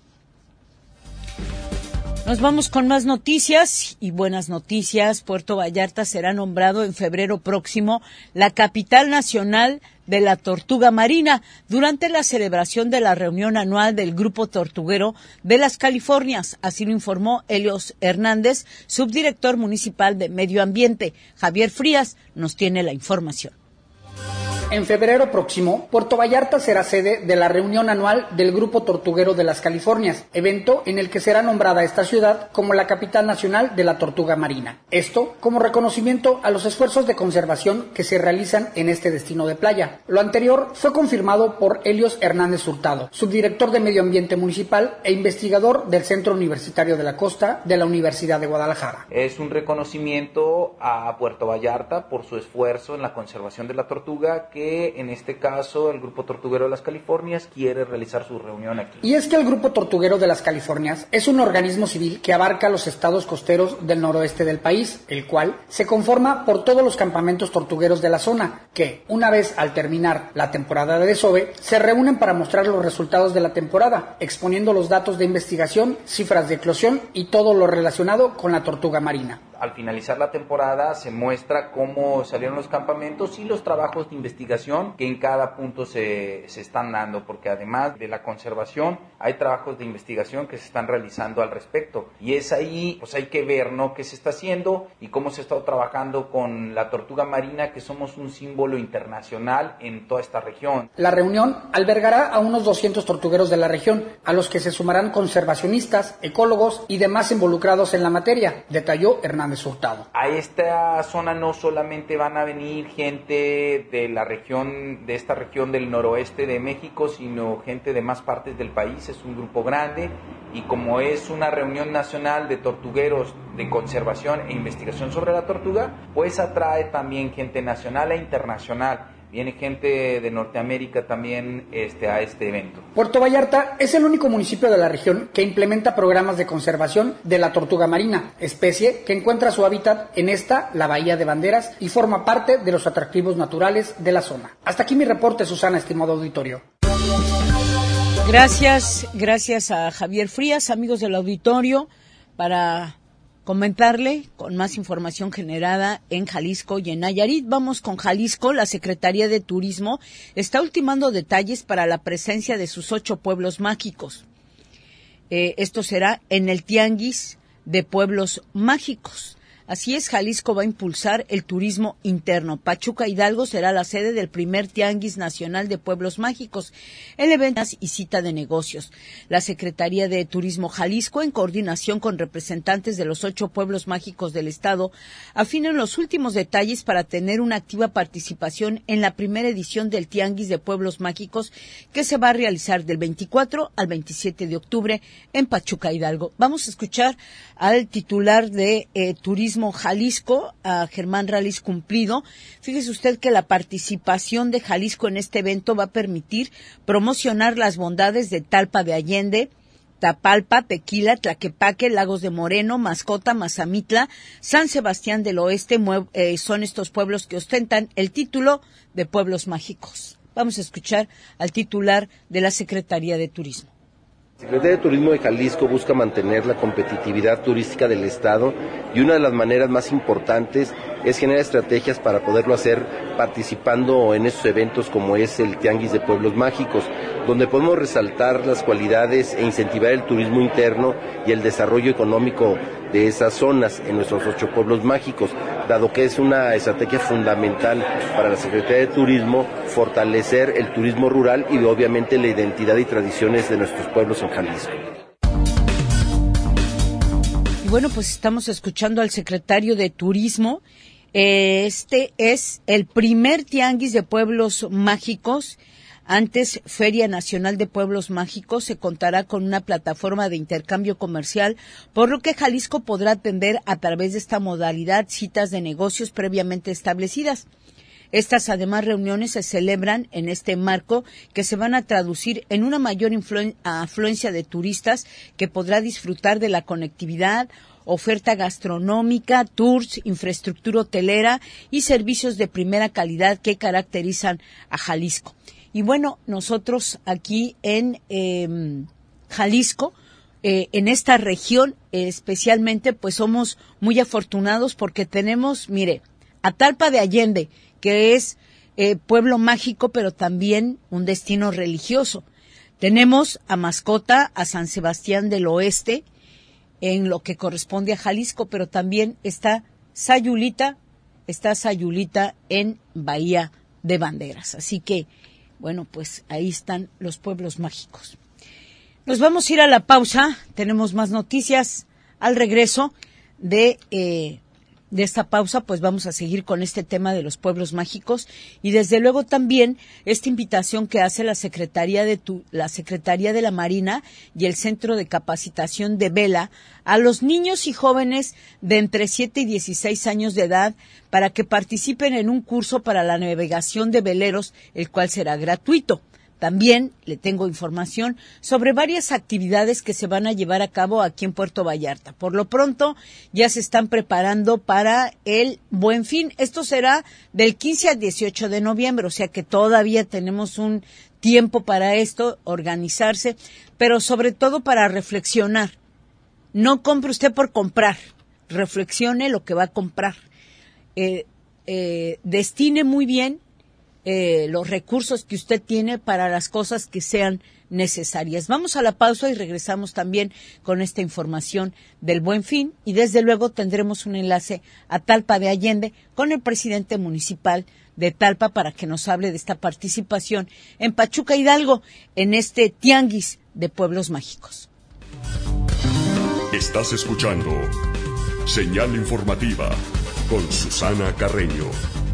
Nos vamos con más noticias y buenas noticias. Puerto Vallarta será nombrado en febrero próximo la capital nacional de la tortuga marina durante la celebración de la reunión anual del Grupo Tortuguero de las Californias. Así lo informó Helios Hernández, subdirector municipal de Medio Ambiente. Javier Frías nos tiene la información. En febrero próximo, Puerto Vallarta será sede de la reunión anual del Grupo Tortuguero de las Californias, evento en el que será nombrada esta ciudad como la capital nacional de la tortuga marina. Esto como reconocimiento a los esfuerzos de conservación que se realizan en este destino de playa. Lo anterior fue confirmado por Helios Hernández Hurtado, subdirector de Medio Ambiente Municipal e investigador del Centro Universitario de la Costa de la Universidad de Guadalajara. Es un reconocimiento a Puerto Vallarta por su esfuerzo en la conservación de la tortuga, que en este caso el Grupo Tortuguero de las Californias quiere realizar su reunión aquí. Y es que el Grupo Tortuguero de las Californias es un organismo civil que abarca los estados costeros del noroeste del país, el cual se conforma por todos los campamentos tortugueros de la zona, que, una vez al terminar la temporada de desove, se reúnen para mostrar los resultados de la temporada, exponiendo los datos de investigación, cifras de eclosión y todo lo relacionado con la tortuga marina. Al finalizar la temporada se muestra cómo salieron los campamentos y los trabajos de investigación que en cada punto se, se están dando, porque además de la conservación hay trabajos de investigación que se están realizando al respecto. Y es ahí, pues hay que ver, ¿no?, qué se está haciendo y cómo se está trabajando con la tortuga marina, que somos un símbolo internacional en toda esta región. La reunión albergará a unos doscientos tortugueros de la región, a los que se sumarán conservacionistas, ecólogos y demás involucrados en la materia, detalló Hernández Hurtado. A esta zona no solamente van a venir gente de la región, de esta región del noroeste de México, sino gente de más partes del país. Es un grupo grande y como es una reunión nacional de tortugueros de conservación e investigación sobre la tortuga, pues atrae también gente nacional e internacional. Viene gente de Norteamérica también este, a este evento. Puerto Vallarta es el único municipio de la región que implementa programas de conservación de la tortuga marina, especie que encuentra su hábitat en esta, la Bahía de Banderas, y forma parte de los atractivos naturales de la zona. Hasta aquí mi reporte, Susana, estimado auditorio. Gracias, gracias a Javier Frías, amigos del auditorio, para comentarle con más información generada en Jalisco y en Nayarit. Vamos con Jalisco. La Secretaría de Turismo está ultimando detalles para la presencia de sus ocho pueblos mágicos. Eh, esto será en el Tianguis de Pueblos Mágicos. Así es, Jalisco va a impulsar el turismo interno. Pachuca Hidalgo será la sede del primer Tianguis Nacional de Pueblos Mágicos, el evento y cita de negocios. La Secretaría de Turismo Jalisco, en coordinación con representantes de los ocho pueblos mágicos del estado, afinan los últimos detalles para tener una activa participación en la primera edición del Tianguis de Pueblos Mágicos, que se va a realizar del veinticuatro al veintisiete de octubre en Pachuca Hidalgo. Vamos a escuchar al titular de eh, Turismo Jalisco, a Germán Rallis Cumplido. Fíjese usted que la participación de Jalisco en este evento va a permitir promocionar las bondades de Talpa de Allende, Tapalpa, Tequila, Tlaquepaque, Lagos de Moreno, Mascota, Mazamitla, San Sebastián del Oeste. Eh, son estos pueblos que ostentan el título de pueblos mágicos. Vamos a escuchar al titular de la Secretaría de Turismo. La Secretaría de Turismo de Jalisco busca mantener la competitividad turística del Estado y una de las maneras más importantes es generar estrategias para poderlo hacer participando en esos eventos como es el Tianguis de Pueblos Mágicos, donde podemos resaltar las cualidades e incentivar el turismo interno y el desarrollo económico de esas zonas en nuestros ocho pueblos mágicos, dado que es una estrategia fundamental para la Secretaría de Turismo fortalecer el turismo rural y obviamente la identidad y tradiciones de nuestros pueblos en Jalisco. Y bueno, pues estamos escuchando al secretario de Turismo. Este es el primer tianguis de pueblos mágicos. Antes, Feria Nacional de Pueblos Mágicos, se contará con una plataforma de intercambio comercial, por lo que Jalisco podrá atender a través de esta modalidad citas de negocios previamente establecidas. Estas, además, reuniones se celebran en este marco que se van a traducir en una mayor influen- afluencia de turistas que podrá disfrutar de la conectividad, oferta gastronómica, tours, infraestructura hotelera y servicios de primera calidad que caracterizan a Jalisco. Y bueno, nosotros aquí en eh, Jalisco, eh, en esta región eh, especialmente, pues somos muy afortunados porque tenemos, mire, a Talpa de Allende, que es eh, pueblo mágico, pero también un destino religioso. Tenemos a Mascota, a San Sebastián del Oeste, en lo que corresponde a Jalisco, pero también está Sayulita, está Sayulita en Bahía de Banderas. Así que, bueno, pues ahí están los pueblos mágicos. Nos vamos a ir a la pausa. Tenemos más noticias al regreso de, eh, de esta pausa. Pues vamos a seguir con este tema de los pueblos mágicos y desde luego también esta invitación que hace la Secretaría de tu, la Secretaría de la Marina y el Centro de Capacitación de Vela a los niños y jóvenes de entre siete y dieciséis años de edad para que participen en un curso para la navegación de veleros, el cual será gratuito. También le tengo información sobre varias actividades que se van a llevar a cabo aquí en Puerto Vallarta. Por lo pronto, ya se están preparando para el Buen Fin. Esto será del quince al dieciocho de noviembre, o sea que todavía tenemos un tiempo para esto, organizarse, pero sobre todo para reflexionar. No compre usted por comprar, reflexione lo que va a comprar. Eh, eh, destine muy bien eh, los recursos que usted tiene para las cosas que sean necesarias. Vamos a la pausa y regresamos también con esta información del Buen Fin y desde luego tendremos un enlace a Talpa de Allende con el presidente municipal de Talpa para que nos hable de esta participación en Pachuca Hidalgo en este tianguis de pueblos mágicos. Estás escuchando Señal Informativa con Susana Carreño.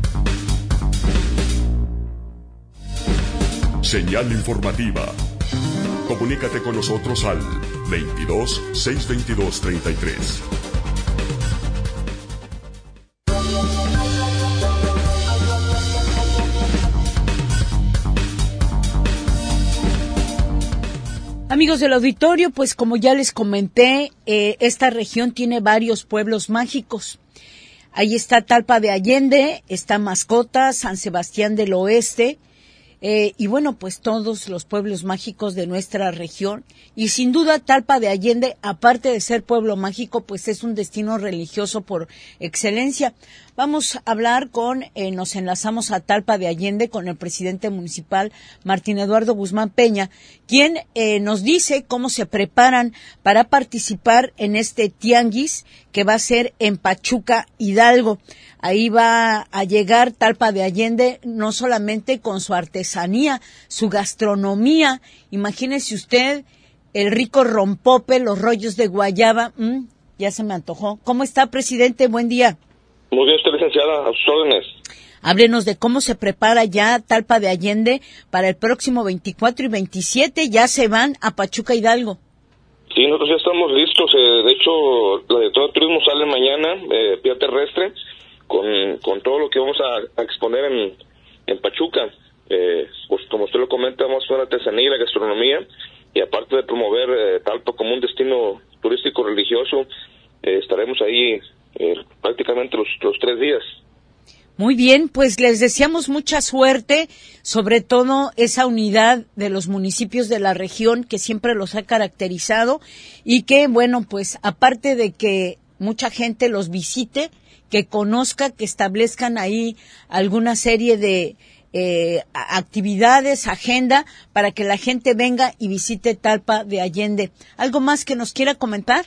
Señal Informativa. Comunícate con nosotros al veintidós, seiscientos veintidós, treinta y tres. Amigos del auditorio, pues como ya les comenté, eh, esta región tiene varios pueblos mágicos. Ahí está Talpa de Allende, está Mascota, San Sebastián del Oeste, eh, y bueno, pues todos los pueblos mágicos de nuestra región. Y sin duda Talpa de Allende, aparte de ser pueblo mágico, pues es un destino religioso por excelencia. Vamos a hablar con, eh, nos enlazamos a Talpa de Allende con el presidente municipal Martín Eduardo Guzmán Peña, quien eh, nos dice cómo se preparan para participar en este tianguis que va a ser en Pachuca Hidalgo. Ahí va a llegar Talpa de Allende no solamente con su artesanía, su gastronomía. Imagínese usted el rico rompope, los rollos de guayaba. Mm, ya se me antojó. ¿Cómo está, presidente? Buen día. Muy bien, usted, licenciada, a sus órdenes. Háblenos de cómo se prepara ya Talpa de Allende para el próximo veinticuatro y veintisiete. Ya se van a Pachuca Hidalgo. Sí, nosotros ya estamos listos. Eh, de hecho, la directora de turismo sale mañana, eh, vía terrestre, con, con todo lo que vamos a, a exponer en, en Pachuca. Eh, pues como usted lo comenta, vamos a hacer la artesanía y la gastronomía, y aparte de promover eh, Talpa como un destino turístico religioso, eh, estaremos ahí eh, prácticamente los, los tres días. Muy bien, pues les deseamos mucha suerte, sobre todo esa unidad de los municipios de la región que siempre los ha caracterizado y que, bueno, pues aparte de que mucha gente los visite, que conozca, que establezcan ahí alguna serie de eh, actividades, agenda, para que la gente venga y visite Talpa de Allende. ¿Algo más que nos quiera comentar?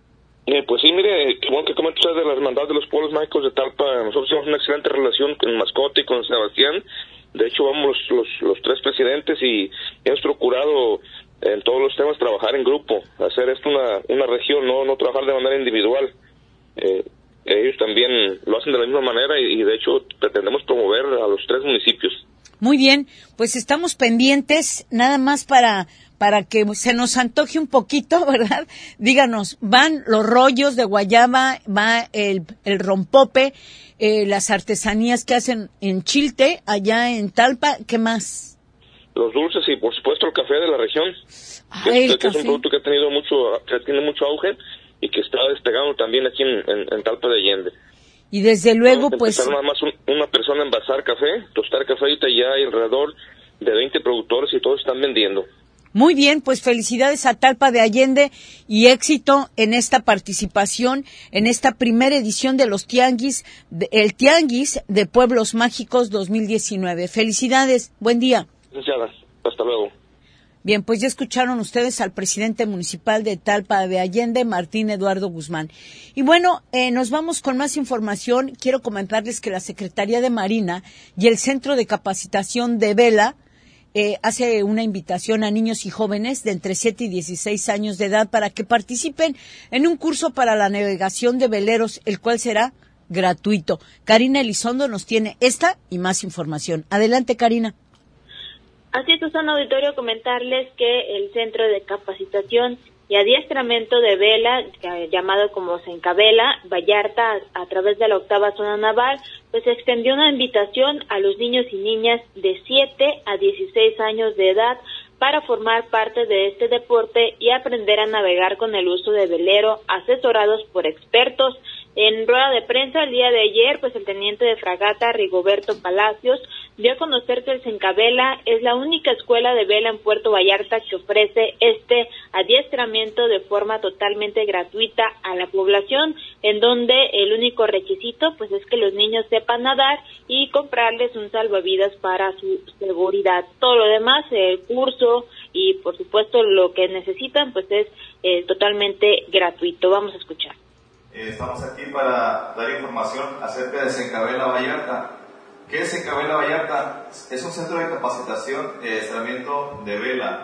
Eh, pues sí, mire, qué bueno que comenta usted de la Hermandad de los Pueblos Mágicos de Talpa. Nosotros tenemos una excelente relación con Mascote y con Sebastián. De hecho, vamos los, los, los tres presidentes y hemos procurado en todos los temas trabajar en grupo, hacer esto una, una región, no, no trabajar de manera individual. Eh, ellos también lo hacen de la misma manera y, y de hecho pretendemos promover a los tres municipios. Muy bien, pues estamos pendientes, nada más para para que se nos antoje un poquito, ¿verdad? Díganos, van los rollos de guayaba, va el, el rompope, eh, las artesanías que hacen en Chilte, allá en Talpa, ¿qué más? Los dulces y por supuesto el café de la región, Ay, que, el que es café. un producto que ha tenido mucho, que tiene mucho auge y que está despegando también aquí en, en, en Talpa de Allende. Y desde luego, pues... Nada más un, una persona a envasar café, tostar café, ahorita ya hay alrededor de veinte productores y todos están vendiendo. Muy bien, pues felicidades a Talpa de Allende y éxito en esta participación, en esta primera edición de los Tianguis, de, el Tianguis de Pueblos Mágicos dos mil diecinueve. Felicidades, buen día. Gracias, hasta luego. Bien, pues ya escucharon ustedes al presidente municipal de Talpa de Allende, Martín Eduardo Guzmán. Y bueno, eh, nos vamos con más información. Quiero comentarles que la Secretaría de Marina y el Centro de Capacitación de Vela Eh, hace una invitación a niños y jóvenes de entre siete y dieciséis años de edad para que participen en un curso para la navegación de veleros, el cual será gratuito. Karina Elizondo nos tiene esta y más información. Adelante, Karina. Así es, Susana Auditorio, comentarles que el Centro de Capacitación y Adiestramiento de Vela, llamado como Sencavela, Vallarta, a, a través de la octava zona naval, pues extendió una invitación a los niños y niñas de siete a dieciséis años de edad para formar parte de este deporte y aprender a navegar con el uso de velero, asesorados por expertos. En rueda de prensa el día de ayer, pues el teniente de fragata Rigoberto Palacios dio a conocer que el Sencavela es la única escuela de vela en Puerto Vallarta que ofrece este adiestramiento de forma totalmente gratuita a la población, en donde el único requisito pues es que los niños sepan nadar y comprarles un salvavidas para su seguridad. Todo lo demás, el curso y por supuesto lo que necesitan pues es eh, totalmente gratuito. Vamos a escuchar. Estamos aquí para dar información acerca de Sencavela Vallarta. ¿Qué es Sencavela Vallarta? Es un centro de capacitación y adiestramiento de vela.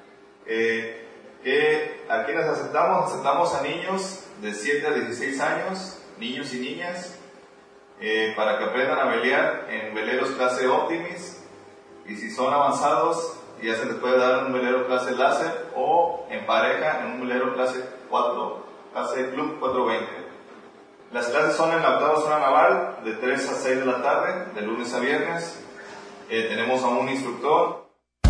Eh, que ¿A quiénes aceptamos? Aceptamos a niños de siete a dieciséis años, niños y niñas, eh, para que aprendan a velear en veleros clase Optimis, y si son avanzados, ya se les puede dar un velero clase láser o en pareja en un velero clase cuatro. Clase Club cuatrocientos veinte. Las clases son en la octava zona naval de tres a seis de la tarde, de lunes a viernes. Eh, tenemos a un instructor.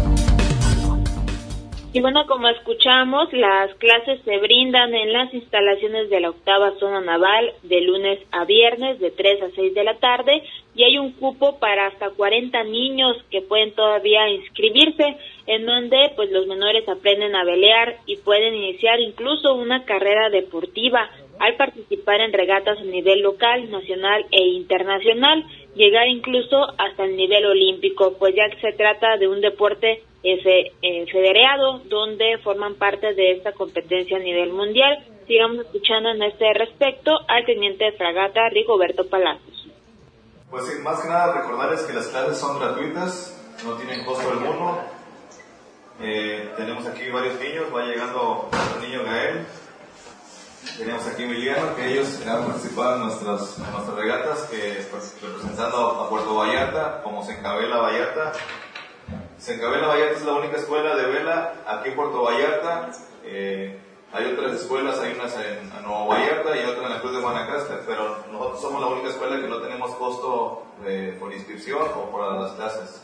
Y bueno, como escuchamos, las clases se brindan en las instalaciones de la octava zona naval de lunes a viernes de tres a seis de la tarde y hay un cupo para hasta cuarenta niños que pueden todavía inscribirse, en donde pues los menores aprenden a velear y pueden iniciar incluso una carrera deportiva al participar en regatas a nivel local, nacional e internacional, llegar incluso hasta el nivel olímpico, pues ya que se trata de un deporte eh, eh, federado donde forman parte de esta competencia a nivel mundial. Sigamos escuchando en este respecto al teniente de fragata Rigoberto Palacios. Pues sí, más que nada recordarles que las clases son gratuitas, no tienen costo alguno. Eh, tenemos aquí varios niños, va llegando el niño Gael. Tenemos aquí Emiliano, que ellos han participado en nuestras, en nuestras regatas, que pues, representando a Puerto Vallarta, como Sencavela Vallarta. Sencavela Vallarta es la única escuela de vela aquí en Puerto Vallarta. Eh, hay otras escuelas, hay unas en, en Nuevo Vallarta y otra en la Cruz de Guanacaste, pero nosotros somos la única escuela que no tenemos costo eh, por inscripción o por las clases.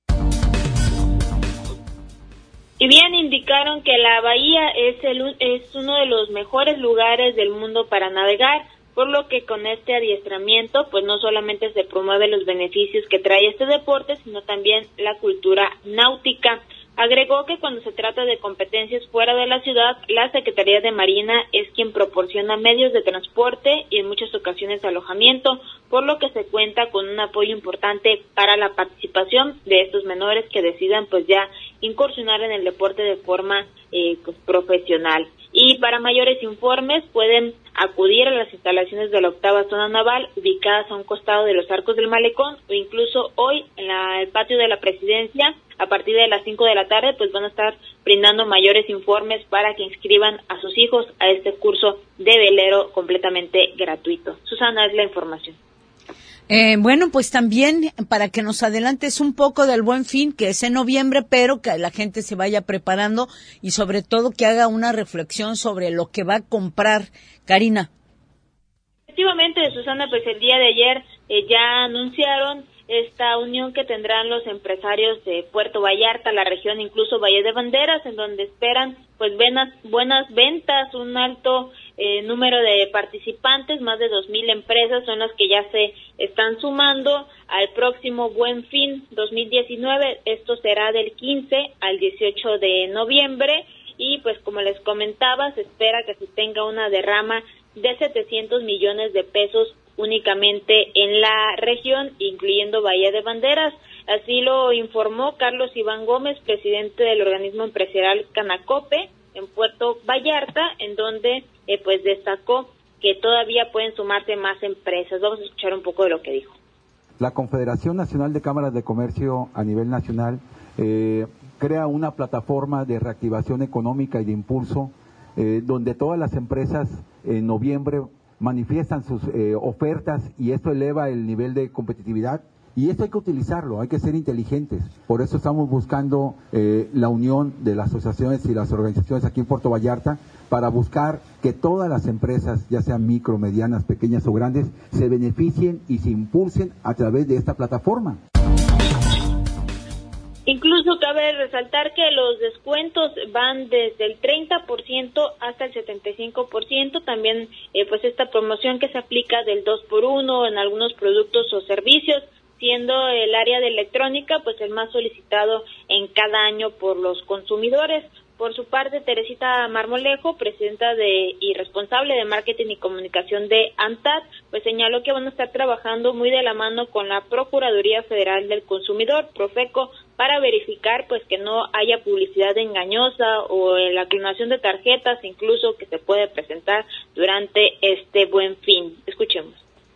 Y bien, indicaron que la bahía es, el, es uno de los mejores lugares del mundo para navegar, por lo que con este adiestramiento pues no solamente se promueve los beneficios que trae este deporte, sino también la cultura náutica. Agregó que cuando se trata de competencias fuera de la ciudad, la Secretaría de Marina es quien proporciona medios de transporte y en muchas ocasiones alojamiento, por lo que se cuenta con un apoyo importante para la participación de estos menores que decidan pues ya incursionar en el deporte de forma eh, pues, profesional. Y para mayores informes pueden acudir a las instalaciones de la octava zona naval ubicadas a un costado de los Arcos del Malecón o incluso hoy en la, el patio de la Presidencia a partir de las cinco de la tarde pues van a estar brindando mayores informes para que inscriban a sus hijos a este curso de velero completamente gratuito. Susana, es la información. Eh, bueno, pues también para que nos adelantes un poco del Buen Fin, que es en noviembre, pero que la gente se vaya preparando y sobre todo que haga una reflexión sobre lo que va a comprar. Karina. Efectivamente, Susana, pues el día de ayer eh, ya anunciaron esta unión que tendrán los empresarios de Puerto Vallarta, la región, incluso Valle de Banderas, en donde esperan pues buenas, buenas ventas, un alto eh, número de participantes, más de dos mil empresas son las que ya se están sumando al próximo Buen Fin dos mil diecinueve. Esto será del quince al dieciocho de noviembre y pues como les comentaba, se espera que se tenga una derrama de setecientos millones de pesos únicamente en la región, incluyendo Bahía de Banderas. Así lo informó Carlos Iván Gómez, presidente del organismo empresarial Canacope en Puerto Vallarta, en donde eh, pues destacó que todavía pueden sumarse más empresas. Vamos a escuchar un poco de lo que dijo. La Confederación Nacional de Cámaras de Comercio a nivel nacional eh, crea una plataforma de reactivación económica y de impulso eh, donde todas las empresas en noviembre manifiestan sus eh, ofertas y esto eleva el nivel de competitividad y esto hay que utilizarlo, hay que ser inteligentes. Por eso estamos buscando eh, la unión de las asociaciones y las organizaciones aquí en Puerto Vallarta para buscar que todas las empresas, ya sean micro, medianas, pequeñas o grandes, se beneficien y se impulsen a través de esta plataforma. Incluso cabe resaltar que los descuentos van desde el treinta por ciento hasta el setenta y cinco por ciento. También eh, pues esta promoción que se aplica del dos por uno en algunos productos o servicios, siendo el área de electrónica pues el más solicitado en cada año por los consumidores. Por su parte, Teresita Marmolejo, presidenta de y responsable de marketing y comunicación de ANTAD, pues señaló que van a estar trabajando muy de la mano con la Procuraduría Federal del Consumidor, Profeco, para verificar pues que no haya publicidad engañosa o la clonación de tarjetas, incluso que se puede presentar durante este Buen Fin. Escuchemos.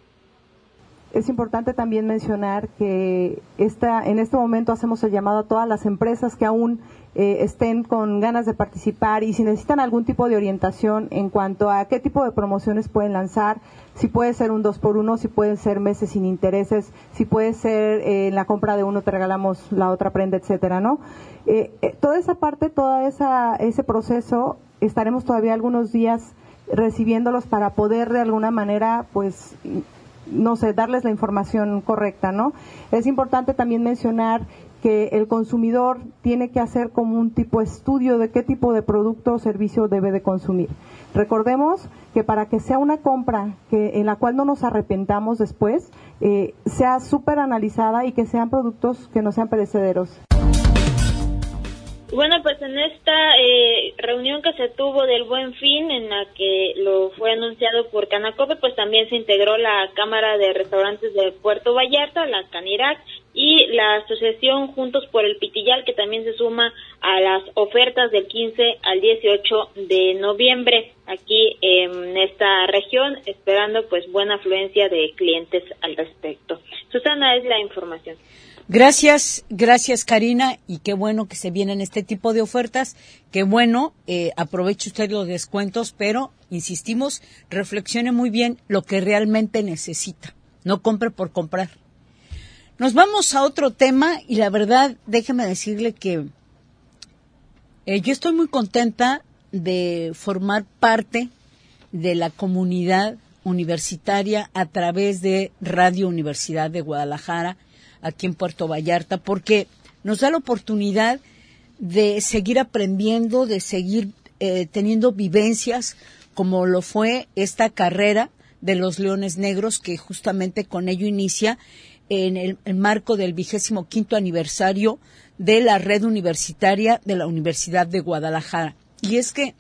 Es importante también mencionar que esta, en este momento hacemos el llamado a todas las empresas que aún eh, estén con ganas de participar y si necesitan algún tipo de orientación en cuanto a qué tipo de promociones pueden lanzar, si puede ser un dos por uno, si pueden ser meses sin intereses, si puede ser eh, en la compra de uno te regalamos la otra prenda, etcétera, ¿no? Eh, eh, toda esa parte, todo esa, ese proceso, estaremos todavía algunos días recibiéndolos para poder de alguna manera, pues, no sé, darles la información correcta, ¿no? Es importante también mencionar que el consumidor tiene que hacer como un tipo de estudio de qué tipo de producto o servicio debe de consumir. Recordemos que para que sea una compra que en la cual no nos arrepentamos después, eh, sea súper analizada y que sean productos que no sean perecederos. Bueno, pues en esta eh, reunión que se tuvo del Buen Fin, en la que lo fue anunciado por Canacope, pues también se integró la Cámara de Restaurantes de Puerto Vallarta, la CANIRAC, y la Asociación Juntos por el Pitillal, que también se suma a las ofertas del quince al dieciocho de noviembre aquí en esta región, esperando pues buena afluencia de clientes al respecto. Susana, es la información. Gracias, gracias Karina, y qué bueno que se vienen este tipo de ofertas, qué bueno, eh, aproveche usted los descuentos, pero, insistimos, reflexione muy bien lo que realmente necesita, no compre por comprar. Nos vamos a otro tema, y la verdad, déjeme decirle que eh, yo estoy muy contenta de formar parte de la comunidad universitaria a través de Radio Universidad de Guadalajara, aquí en Puerto Vallarta, porque nos da la oportunidad de seguir aprendiendo, de seguir eh, teniendo vivencias, como lo fue esta carrera de los Leones Negros, que justamente con ello inicia en el, el marco del vigésimo quinto aniversario de la red universitaria de la Universidad de Guadalajara. Y es que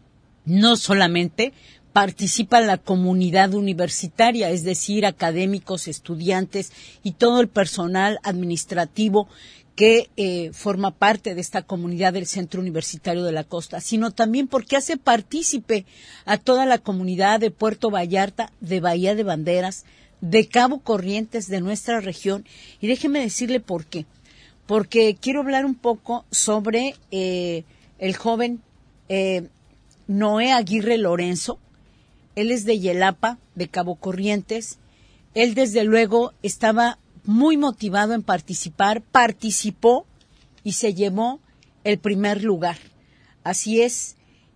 no solamente participa la comunidad universitaria, es decir, académicos, estudiantes y todo el personal administrativo que eh, forma parte de esta comunidad del Centro Universitario de la Costa, sino también porque hace partícipe a toda la comunidad de Puerto Vallarta, de Bahía de Banderas, de Cabo Corrientes, de nuestra región. Y déjeme decirle por qué. Porque quiero hablar un poco sobre eh, el joven eh, Noé Aguirre Lorenzo. Él es de Yelapa, de Cabo Corrientes. Él, desde luego, estaba muy motivado en participar, participó y se llevó el primer lugar. Así es.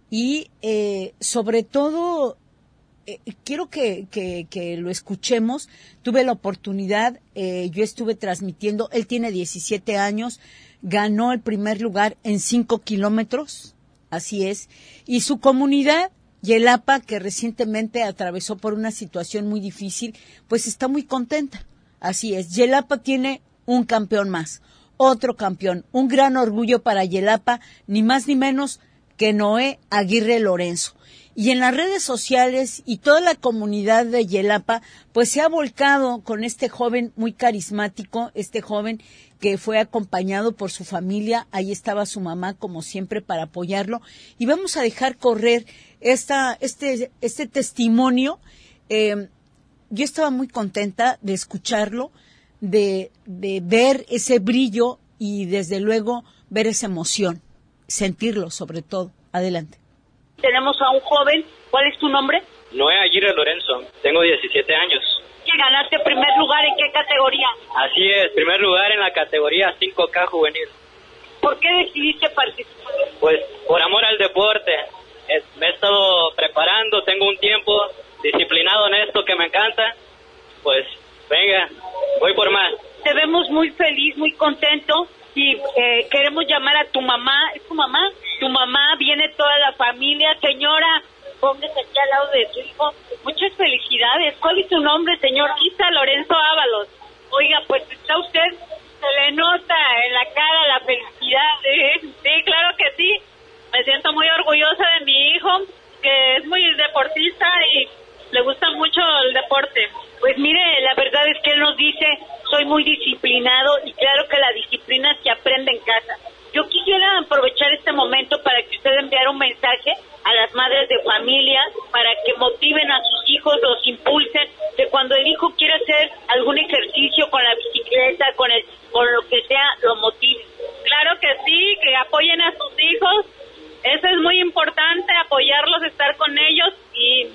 Y eh, sobre todo, eh, quiero que, que, que lo escuchemos. Tuve la oportunidad, eh, yo estuve transmitiendo, él tiene diecisiete años, ganó el primer lugar en cinco kilómetros, así es. Y su comunidad, Yelapa, que recientemente atravesó por una situación muy difícil, pues está muy contenta. Así es, Yelapa tiene un campeón más, otro campeón, un gran orgullo para Yelapa, ni más ni menos que Noé Aguirre Lorenzo. Y en las redes sociales y toda la comunidad de Yelapa, pues se ha volcado con este joven muy carismático, este joven que fue acompañado por su familia, ahí estaba su mamá como siempre para apoyarlo, y vamos a dejar correr esta, este, este testimonio. eh, Yo estaba muy contenta de escucharlo, de, de ver ese brillo y desde luego ver esa emoción, sentirlo sobre todo. Adelante. Tenemos a un joven. ¿Cuál es tu nombre? Noé Aguirre Lorenzo. Tengo diecisiete años. ¿Que ganaste primer lugar en qué categoría? Así es, primer lugar en la categoría cinco K juvenil. ¿Por qué decidiste participar? Pues por amor al deporte. Me he estado preparando, tengo un tiempo disciplinado en esto que me encanta, pues venga, voy por más. Te vemos muy feliz, muy contento y eh, queremos llamar a tu mamá. ¿Es tu mamá? Tu mamá, viene toda la familia. Señora, póngase aquí al lado de su hijo. Muchas felicidades. ¿Cuál es su nombre, señor? Isa Lorenzo Ábalos. Oiga, pues está usted, se le nota en la cara la felicidad. ¿eh? Sí, claro que sí. Me siento muy orgullosa de mi hijo, que es muy deportista y le gusta mucho el deporte. Pues mire, la verdad es que él nos dice, soy muy disciplinado y claro que la disciplina se aprende en casa. Yo quisiera aprovechar este momento para que usted enviara un mensaje a las madres de familia para que motiven a sus hijos, los impulsen, que cuando el hijo quiera hacer algún ejercicio con la bicicleta, con el, con lo que sea, lo motiven. Claro que sí, que apoyen a sus hijos. Eso es muy importante, apoyarlos, estar con ellos y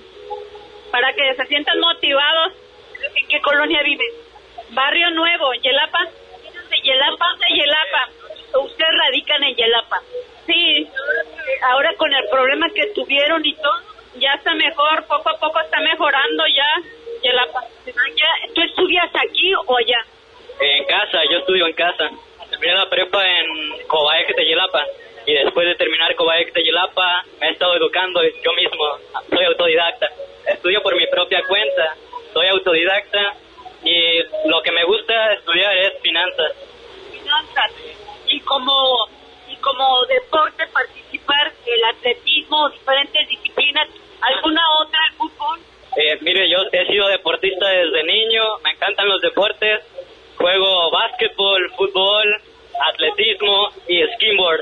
para que se sientan motivados. ¿En qué colonia vive? Barrio Nuevo, Yelapa. De Yelapa, de Yelapa. Usted radican en Yelapa. Sí, ahora con el problema que tuvieron y todo, ya está mejor, poco a poco está mejorando ya Yelapa. ¿Ya, ¿Tú estudias aquí o allá? En casa, yo estudio en casa. Terminé la prepa en Cobaeque de Yelapa. Y después de terminar Cobaeque de Yelapa, me he estado educando yo mismo. Soy autodidacta. Estudio por mi propia cuenta. Soy autodidacta. Y lo que me gusta estudiar es finanzas. Finanzas. Y como, y como deporte, participar, el atletismo, diferentes disciplinas. ¿Alguna otra, el fútbol? Eh, mire, yo he sido deportista desde niño. Me encantan los deportes. Juego básquetbol, fútbol, atletismo y skimboard.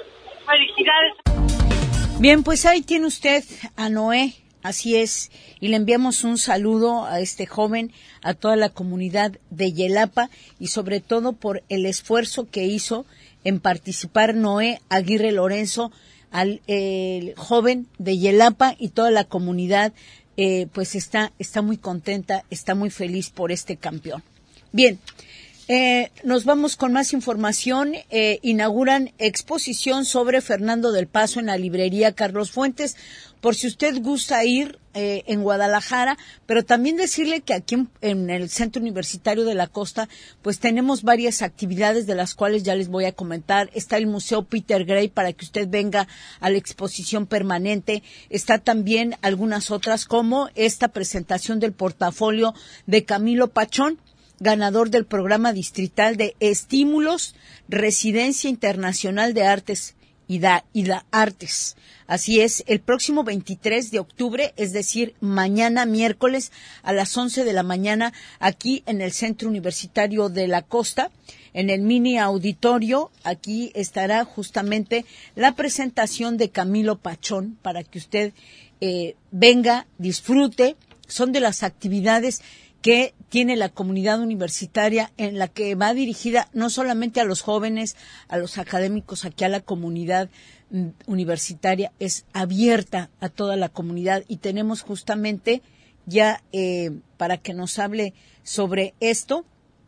Felicidades. Bien, pues ahí tiene usted a Noé, así es, y le enviamos un saludo a este joven, a toda la comunidad de Yelapa y sobre todo por el esfuerzo que hizo en participar Noé Aguirre Lorenzo, al el joven de Yelapa y toda la comunidad, eh, pues está, está muy contenta, está muy feliz por este campeón. Bien. Eh, nos vamos con más información. Eh, inauguran exposición sobre Fernando del Paso en la librería Carlos Fuentes. Por si usted gusta ir eh, en Guadalajara, pero también decirle que aquí en, en el Centro Universitario de la Costa, pues tenemos varias actividades de las cuales ya les voy a comentar. Está el Museo Peter Gray para que usted venga a la exposición permanente. Está también algunas otras como esta presentación del portafolio de Camilo Pachón, ganador del programa distrital de estímulos, Residencia Internacional de Artes y da, y da Artes. Así es, el próximo veintitrés de octubre, es decir, mañana miércoles a las once de la mañana, aquí en el Centro Universitario de la Costa, en el mini auditorio, aquí estará justamente la presentación de Camilo Pachón para que usted eh, venga, disfrute. Son de las actividades que tiene la comunidad universitaria, en la que va dirigida no solamente a los jóvenes, a los académicos, aquí a la comunidad universitaria, es abierta a toda la comunidad, y tenemos justamente ya eh, para que nos hable sobre esto,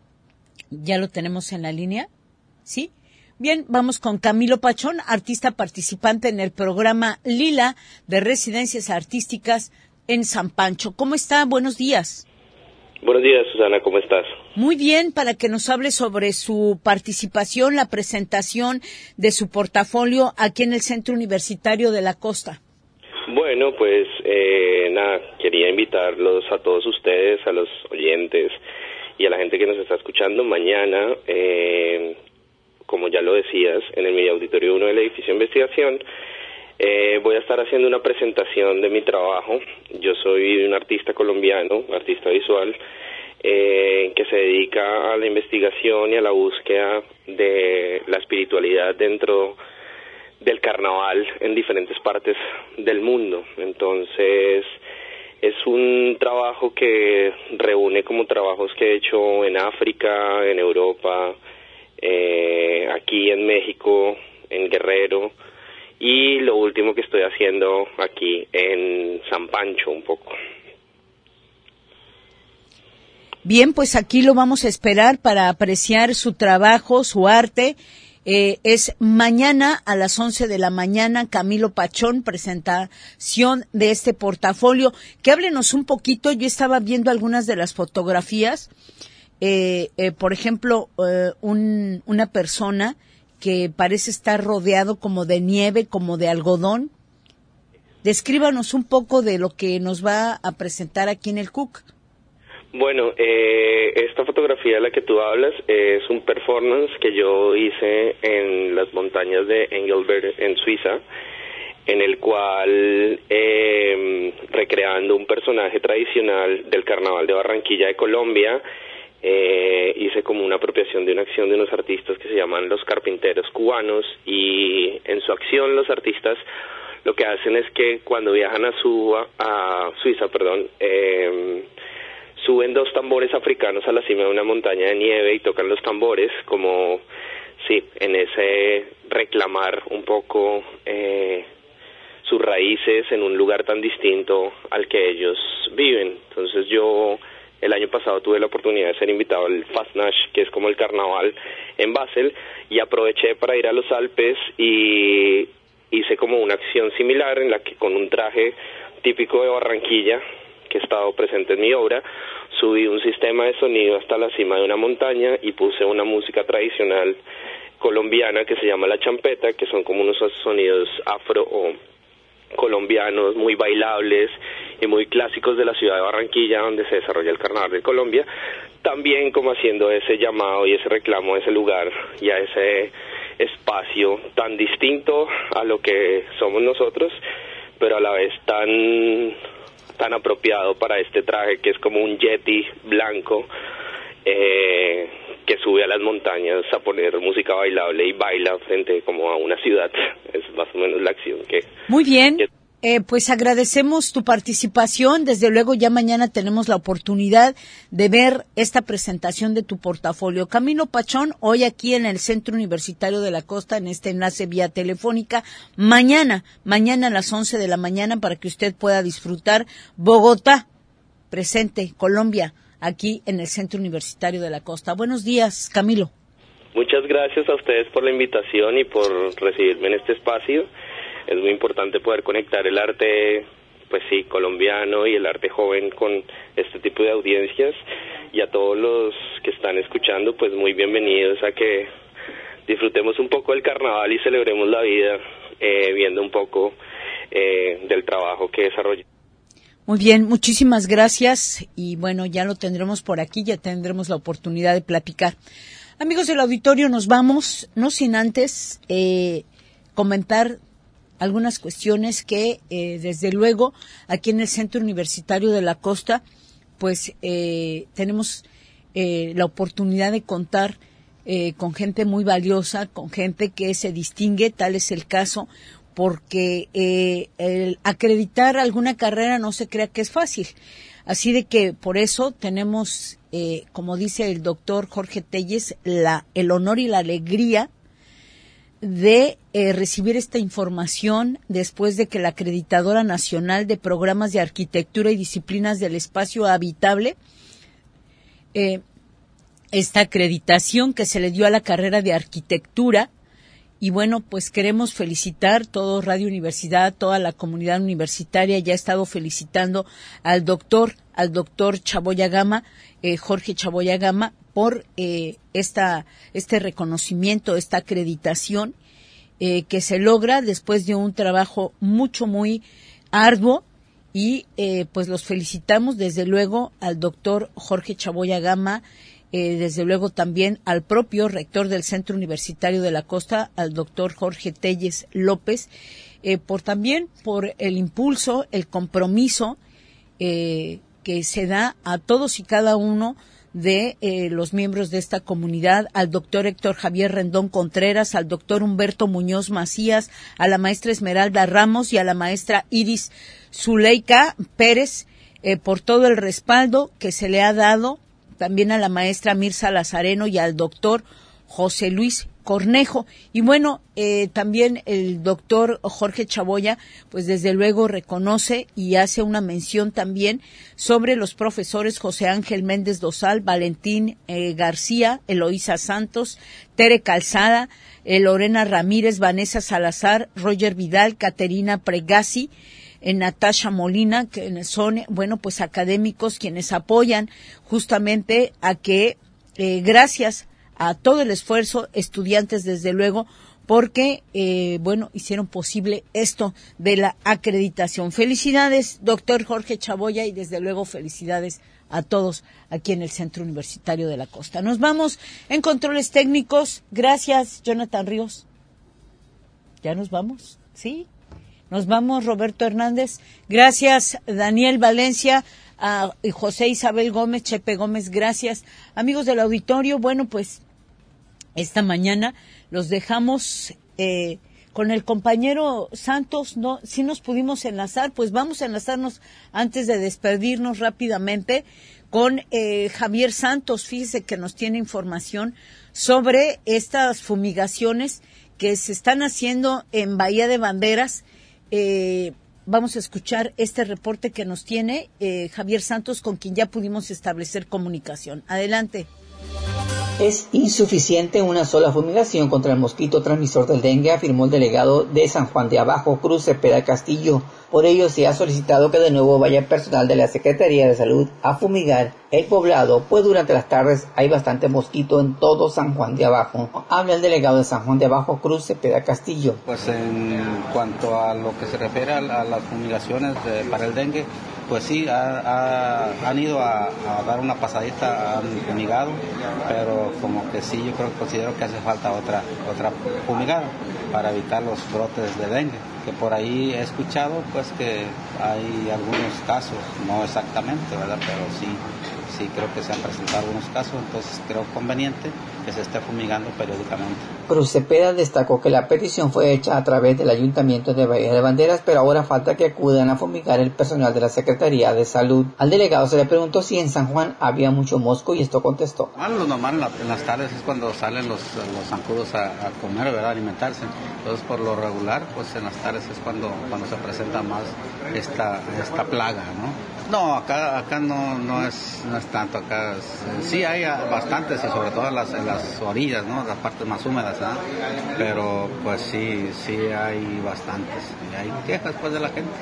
ya lo tenemos en la línea, ¿sí? Bien, vamos con Camilo Pachón, artista participante en el programa Lila de Residencias Artísticas en San Pancho. ¿Cómo está? Buenos días. Buenos días, Susana, ¿cómo estás? Muy bien, para que nos hable sobre su participación, la presentación de su portafolio aquí en el Centro Universitario de la Costa. Bueno, pues eh, nada, quería invitarlos a todos ustedes, a los oyentes y a la gente que nos está escuchando mañana, eh, como ya lo decías, en el Media Auditorio uno del edificio de investigación. Eh, voy a estar haciendo una presentación de mi trabajo. Yo soy un artista colombiano, artista visual, eh, que se dedica a la investigación y a la búsqueda de la espiritualidad dentro del carnaval en diferentes partes del mundo. Entonces, es un trabajo que reúne como trabajos que he hecho en África, en Europa, eh, aquí en México, en Guerrero, y lo último que estoy haciendo aquí en San Pancho un poco. Bien, pues aquí lo vamos a esperar para apreciar su trabajo, su arte. Eh, es mañana a las once de la mañana, Camilo Pachón, presentación de este portafolio. Que háblenos un poquito, yo estaba viendo algunas de las fotografías, eh, eh, por ejemplo, eh, un, una persona que parece estar rodeado como de nieve, como de algodón. Descríbanos un poco de lo que nos va a presentar aquí en el C U C. Bueno, eh, esta fotografía de la que tú hablas es un performance que yo hice en las montañas de Engelberg, en Suiza, en el cual, eh, recreando un personaje tradicional del Carnaval de Barranquilla de Colombia, Eh, hice como una apropiación de una acción de unos artistas que se llaman los carpinteros cubanos, y en su acción los artistas lo que hacen es que cuando viajan a, su, a Suiza, perdón, eh, suben dos tambores africanos a la cima de una montaña de nieve y tocan los tambores como, sí, en ese reclamar un poco eh, sus raíces en un lugar tan distinto al que ellos viven. Entonces yo el año pasado tuve la oportunidad de ser invitado al Fastnacht, que es como el carnaval en Basel, y aproveché para ir a los Alpes y hice como una acción similar en la que con un traje típico de Barranquilla, que ha estado presente en mi obra, subí un sistema de sonido hasta la cima de una montaña y puse una música tradicional colombiana que se llama la champeta, que son como unos sonidos afro o colombianos muy bailables y muy clásicos de la ciudad de Barranquilla, donde se desarrolla el Carnaval de Colombia, también como haciendo ese llamado y ese reclamo a ese lugar y a ese espacio tan distinto a lo que somos nosotros, pero a la vez tan tan apropiado para este traje que es como un yeti blanco eh, que sube a las montañas a poner música bailable y baila frente como a una ciudad. Es más o menos la acción que... Muy bien, eh, pues agradecemos tu participación. Desde luego ya mañana tenemos la oportunidad de ver esta presentación de tu portafolio. Camilo Pachón, hoy aquí en el Centro Universitario de la Costa, en este enlace vía telefónica. Mañana, mañana a las once de la mañana, para que usted pueda disfrutar. Bogotá, presente, Colombia, aquí en el Centro Universitario de la Costa. Buenos días, Camilo. Muchas gracias a ustedes por la invitación y por recibirme en este espacio. Es muy importante poder conectar el arte pues sí, colombiano y el arte joven con este tipo de audiencias. Y a todos los que están escuchando, pues muy bienvenidos a que disfrutemos un poco del carnaval y celebremos la vida eh, viendo un poco eh, del trabajo que desarrollamos. Muy bien, muchísimas gracias y bueno, ya lo tendremos por aquí, ya tendremos la oportunidad de platicar. Amigos del auditorio, nos vamos, no sin antes eh, comentar algunas cuestiones que eh, desde luego aquí en el Centro Universitario de la Costa pues eh, tenemos eh, la oportunidad de contar eh, con gente muy valiosa, con gente que se distingue, tal es el caso, porque eh, el acreditar alguna carrera no se crea que es fácil. Así de que por eso tenemos, eh, como dice el doctor Jorge Telles, la, el honor y la alegría de eh, recibir esta información después de que la Acreditadora Nacional de Programas de Arquitectura y Disciplinas del Espacio Habitable, eh, esta acreditación que se le dio a la carrera de arquitectura, y bueno, pues queremos felicitar todo Radio Universidad, toda la comunidad universitaria, ya ha estado felicitando al doctor, al doctor Chaboya Gama, eh, Jorge Chaboya Gama, por eh, esta, este reconocimiento, esta acreditación eh, que se logra después de un trabajo mucho, muy arduo y eh, pues los felicitamos desde luego al doctor Jorge Chaboya Gama, eh, desde luego también al propio rector del Centro Universitario de la Costa, al doctor Jorge Telles López, eh, por también por el impulso, el compromiso eh, que se da a todos y cada uno de eh, los miembros de esta comunidad, al doctor Héctor Javier Rendón Contreras, al doctor Humberto Muñoz Macías, a la maestra Esmeralda Ramos y a la maestra Iris Zuleika Pérez, eh, por todo el respaldo que se le ha dado, también a la maestra Mirza Lazareno y al doctor José Luis Cornejo. Y bueno, eh, también el doctor Jorge Chaboya, pues desde luego reconoce y hace una mención también sobre los profesores José Ángel Méndez Dosal, Valentín eh, García, Eloísa Santos, Tere Calzada, eh, Lorena Ramírez, Vanessa Salazar, Roger Vidal, Caterina Pregasi, eh, Natasha Molina, que son, bueno, pues académicos quienes apoyan justamente a que, eh, gracias a todo el esfuerzo, estudiantes desde luego, porque, eh, bueno, hicieron posible esto de la acreditación. Felicidades, doctor Jorge Chaboya, y desde luego felicidades a todos aquí en el Centro Universitario de la Costa. Nos vamos en controles técnicos. Gracias, Jonathan Ríos. ¿Ya nos vamos? ¿Sí? Nos vamos, Roberto Hernández. Gracias, Daniel Valencia. A José Isabel Gómez, Chepe Gómez, gracias. Amigos del auditorio, bueno, pues esta mañana los dejamos eh, con el compañero Santos, ¿no? Si nos pudimos enlazar, pues vamos a enlazarnos antes de despedirnos rápidamente con eh, Javier Santos. Fíjese que nos tiene información sobre estas fumigaciones que se están haciendo en Bahía de Banderas. Eh, Vamos a escuchar este reporte que nos tiene eh, Javier Santos, con quien ya pudimos establecer comunicación. Adelante. Es insuficiente una sola fumigación contra el mosquito transmisor del dengue, afirmó el delegado de San Juan de Abajo, Cruz Cepeda Castillo. Por ello se ha solicitado que de nuevo vaya personal de la Secretaría de Salud a fumigar el poblado, pues durante las tardes hay bastante mosquito en todo San Juan de Abajo. Habla el delegado de San Juan de Abajo, Cruz Cepeda Castillo. Pues en cuanto a lo que se refiere a, a las fumigaciones de, para el dengue, pues sí, ha, ha, han ido a, a dar una pasadita, han fumigado, pero como que sí, yo creo que considero que hace falta otra, otra fumigada para evitar los brotes de dengue. Que por ahí he escuchado pues que hay algunos casos, no exactamente, ¿verdad? Pero sí, sí creo que se han presentado algunos casos, entonces creo conveniente que se esté fumigando periódicamente. Cruz Cepeda destacó que la petición fue hecha a través del Ayuntamiento de Bahía de Banderas, pero ahora falta que acudan a fumigar el personal de la Secretaría de Salud. Al delegado se le preguntó si en San Juan había mucho mosco y esto contestó. Bueno, lo normal en, la, en las tardes es cuando salen los, los zancudos a, a comer, ¿verdad? A alimentarse. Entonces, por lo regular, pues en las tardes es cuando, cuando se presenta más esta, esta plaga, ¿no? No, acá acá no no es no es tanto, acá es, sí hay bastantes y sobre todo en las, en las orillas, ¿no? Las partes más húmedas, ¿eh? Pero pues sí, sí hay bastantes y hay quejas pues de la gente.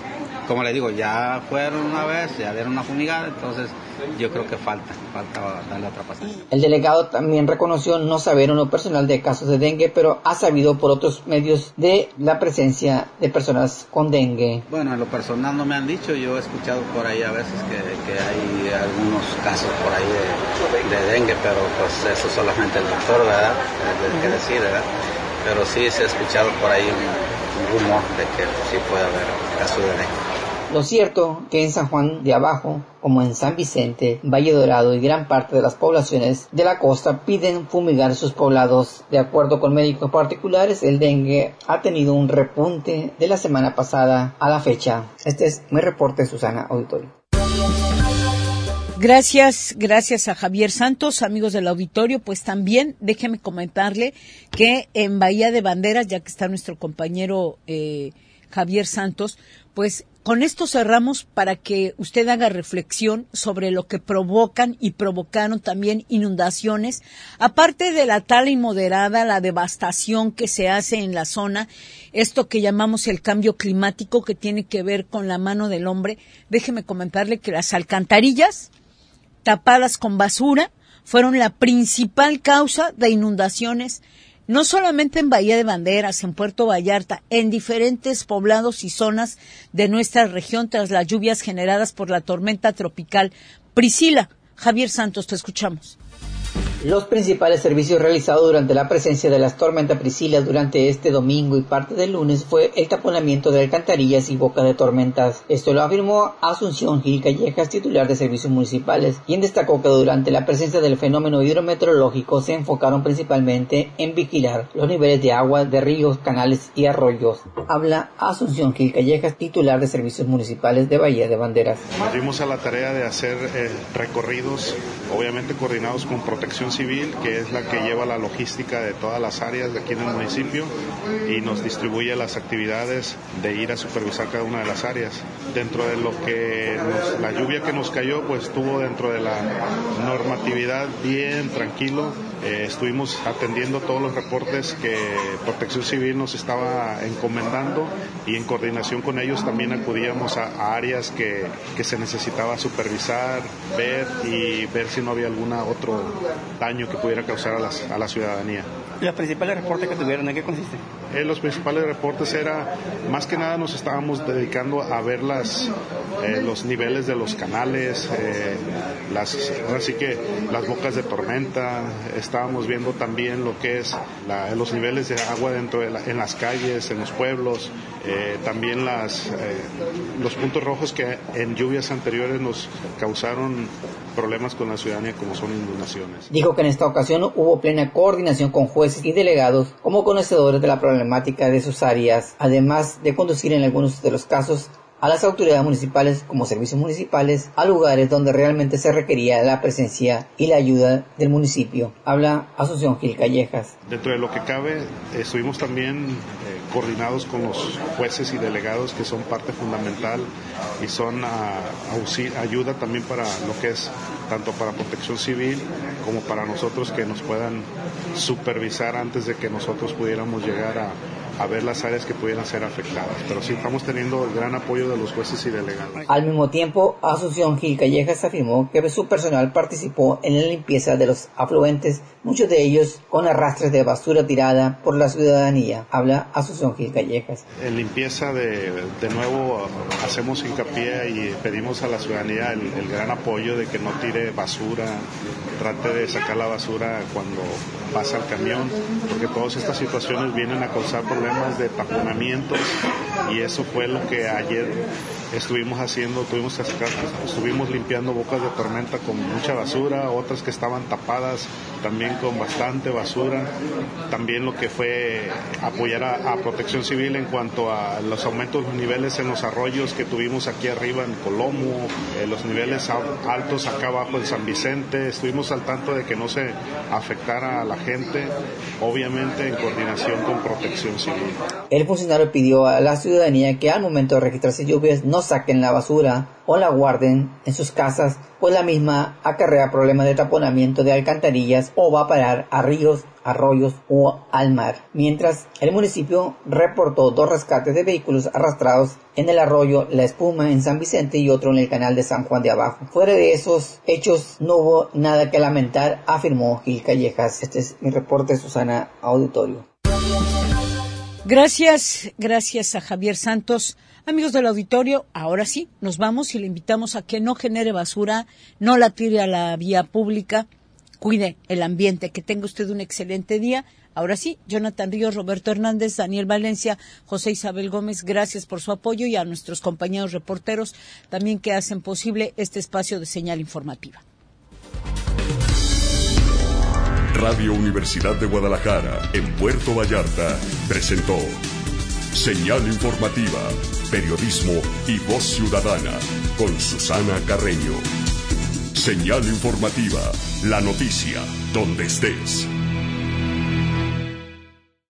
como le digo, ya fueron una vez, ya dieron una fumigada, entonces yo creo que falta, falta darle otra pasada. El delegado también reconoció no saber en lo personal de casos de dengue, pero ha sabido por otros medios de la presencia de personas con dengue. Bueno, en lo personal no me han dicho, yo he escuchado por ahí a veces que, que hay algunos casos por ahí de, de dengue, pero pues eso solamente el doctor, ¿verdad? El que decide, ¿verdad? Pero sí se ha escuchado por ahí un, un rumor de que sí puede haber casos de dengue. Lo cierto que en San Juan de Abajo, como en San Vicente, Valle Dorado y gran parte de las poblaciones de la costa piden fumigar sus poblados. De acuerdo con médicos particulares, el dengue ha tenido un repunte de la semana pasada a la fecha. Este es mi reporte, Susana Auditorio. Gracias, gracias a Javier Santos, amigos del auditorio. Pues también déjeme comentarle que en Bahía de Banderas, ya que está nuestro compañero eh, Javier Santos, pues con esto cerramos para que usted haga reflexión sobre lo que provocan y provocaron también inundaciones, aparte de la tala inmoderada, la devastación que se hace en la zona, esto que llamamos el cambio climático que tiene que ver con la mano del hombre. Déjeme comentarle que las alcantarillas tapadas con basura fueron la principal causa de inundaciones, no solamente en Bahía de Banderas, en Puerto Vallarta, en diferentes poblados y zonas de nuestra región tras las lluvias generadas por la tormenta tropical Priscila. Javier Santos, te escuchamos. Los principales servicios realizados durante la presencia de las tormentas Priscila durante este domingo y parte del lunes fue el taponamiento de alcantarillas y bocas de tormentas. Esto lo afirmó Asunción Gil Callejas, titular de servicios municipales, quien destacó que durante la presencia del fenómeno hidrometeorológico se enfocaron principalmente en vigilar los niveles de agua de ríos, canales y arroyos. Habla Asunción Gil Callejas, titular de servicios municipales de Bahía de Banderas. Nos dimos a la tarea de hacer eh, recorridos, obviamente coordinados con Protección Civil, que es la que lleva la logística de todas las áreas de aquí en el municipio y nos distribuye las actividades de ir a supervisar cada una de las áreas. Dentro de lo que nos, la lluvia que nos cayó, pues estuvo dentro de la normatividad bien tranquilo. Eh, estuvimos atendiendo todos los reportes que Protección Civil nos estaba encomendando y en coordinación con ellos también acudíamos a, a áreas que, que se necesitaba supervisar, ver y ver si no había algún otro daño que pudiera causar a, las, a la ciudadanía. ¿Los principales reportes que tuvieron en qué consiste? Eh, los principales reportes era, más que nada nos estábamos dedicando a ver las, eh, los niveles de los canales, eh, las, así que las bocas de tormenta, estábamos viendo también lo que es la, los niveles de agua dentro de la, en las calles, en los pueblos, eh, también las, eh, los puntos rojos que en lluvias anteriores nos causaron problemas con la ciudadanía como son inundaciones. Dijo que en esta ocasión hubo plena coordinación con jueces y delegados como conocedores de la problemática de sus áreas, además de conducir en algunos de los casos a las autoridades municipales como servicios municipales a lugares donde realmente se requería la presencia y la ayuda del municipio. Habla Asunción Gil Callejas. Dentro de lo que cabe, estuvimos también eh, coordinados con los jueces y delegados que son parte fundamental y son a, a, ayuda también para lo que es tanto para Protección Civil como para nosotros que nos puedan supervisar antes de que nosotros pudiéramos llegar a a ver las áreas que pudieran ser afectadas, pero sí estamos teniendo el gran apoyo de los jueces y delegados. Al mismo tiempo, Asunción Gil Callejas afirmó que su personal participó en la limpieza de los afluentes, muchos de ellos con arrastres de basura tirada por la ciudadanía. Habla Asunción Gil Callejas. En limpieza, de, de nuevo, hacemos hincapié y pedimos a la ciudadanía el, el gran apoyo de que no tire basura, trate de sacar la basura cuando pasa el camión, porque todas estas situaciones vienen a causar problemas de taponamientos y eso fue lo que ayer estuvimos haciendo, tuvimos que sacar, estuvimos limpiando bocas de tormenta con mucha basura, otras que estaban tapadas también con bastante basura, también lo que fue apoyar a, a Protección Civil en cuanto a los aumentos de los niveles en los arroyos que tuvimos aquí arriba en Colomo, eh, los niveles altos acá abajo en San Vicente, estuvimos al tanto de que no se afectara a la gente, obviamente en coordinación con Protección Civil. El funcionario pidió a la ciudadanía que al momento de registrarse lluvias no no saquen la basura o la guarden en sus casas, pues la misma acarrea problemas de taponamiento de alcantarillas o va a parar a ríos, arroyos o al mar. Mientras, el municipio reportó dos rescates de vehículos arrastrados en el arroyo La Espuma en San Vicente y otro en el canal de San Juan de Abajo. Fuera de esos hechos no hubo nada que lamentar, afirmó Gil Callejas. Este es mi reporte, Susana Auditorio. Gracias, gracias a Javier Santos. Amigos del auditorio, ahora sí, nos vamos y le invitamos a que no genere basura, no la tire a la vía pública, cuide el ambiente, que tenga usted un excelente día. Ahora sí, Jonathan Ríos, Roberto Hernández, Daniel Valencia, José Isabel Gómez, gracias por su apoyo y a nuestros compañeros reporteros también que hacen posible este espacio de señal informativa. Radio Universidad de Guadalajara, en Puerto Vallarta, presentó Señal Informativa, Periodismo y Voz Ciudadana, con Susana Carreño. Señal Informativa, la noticia, donde estés.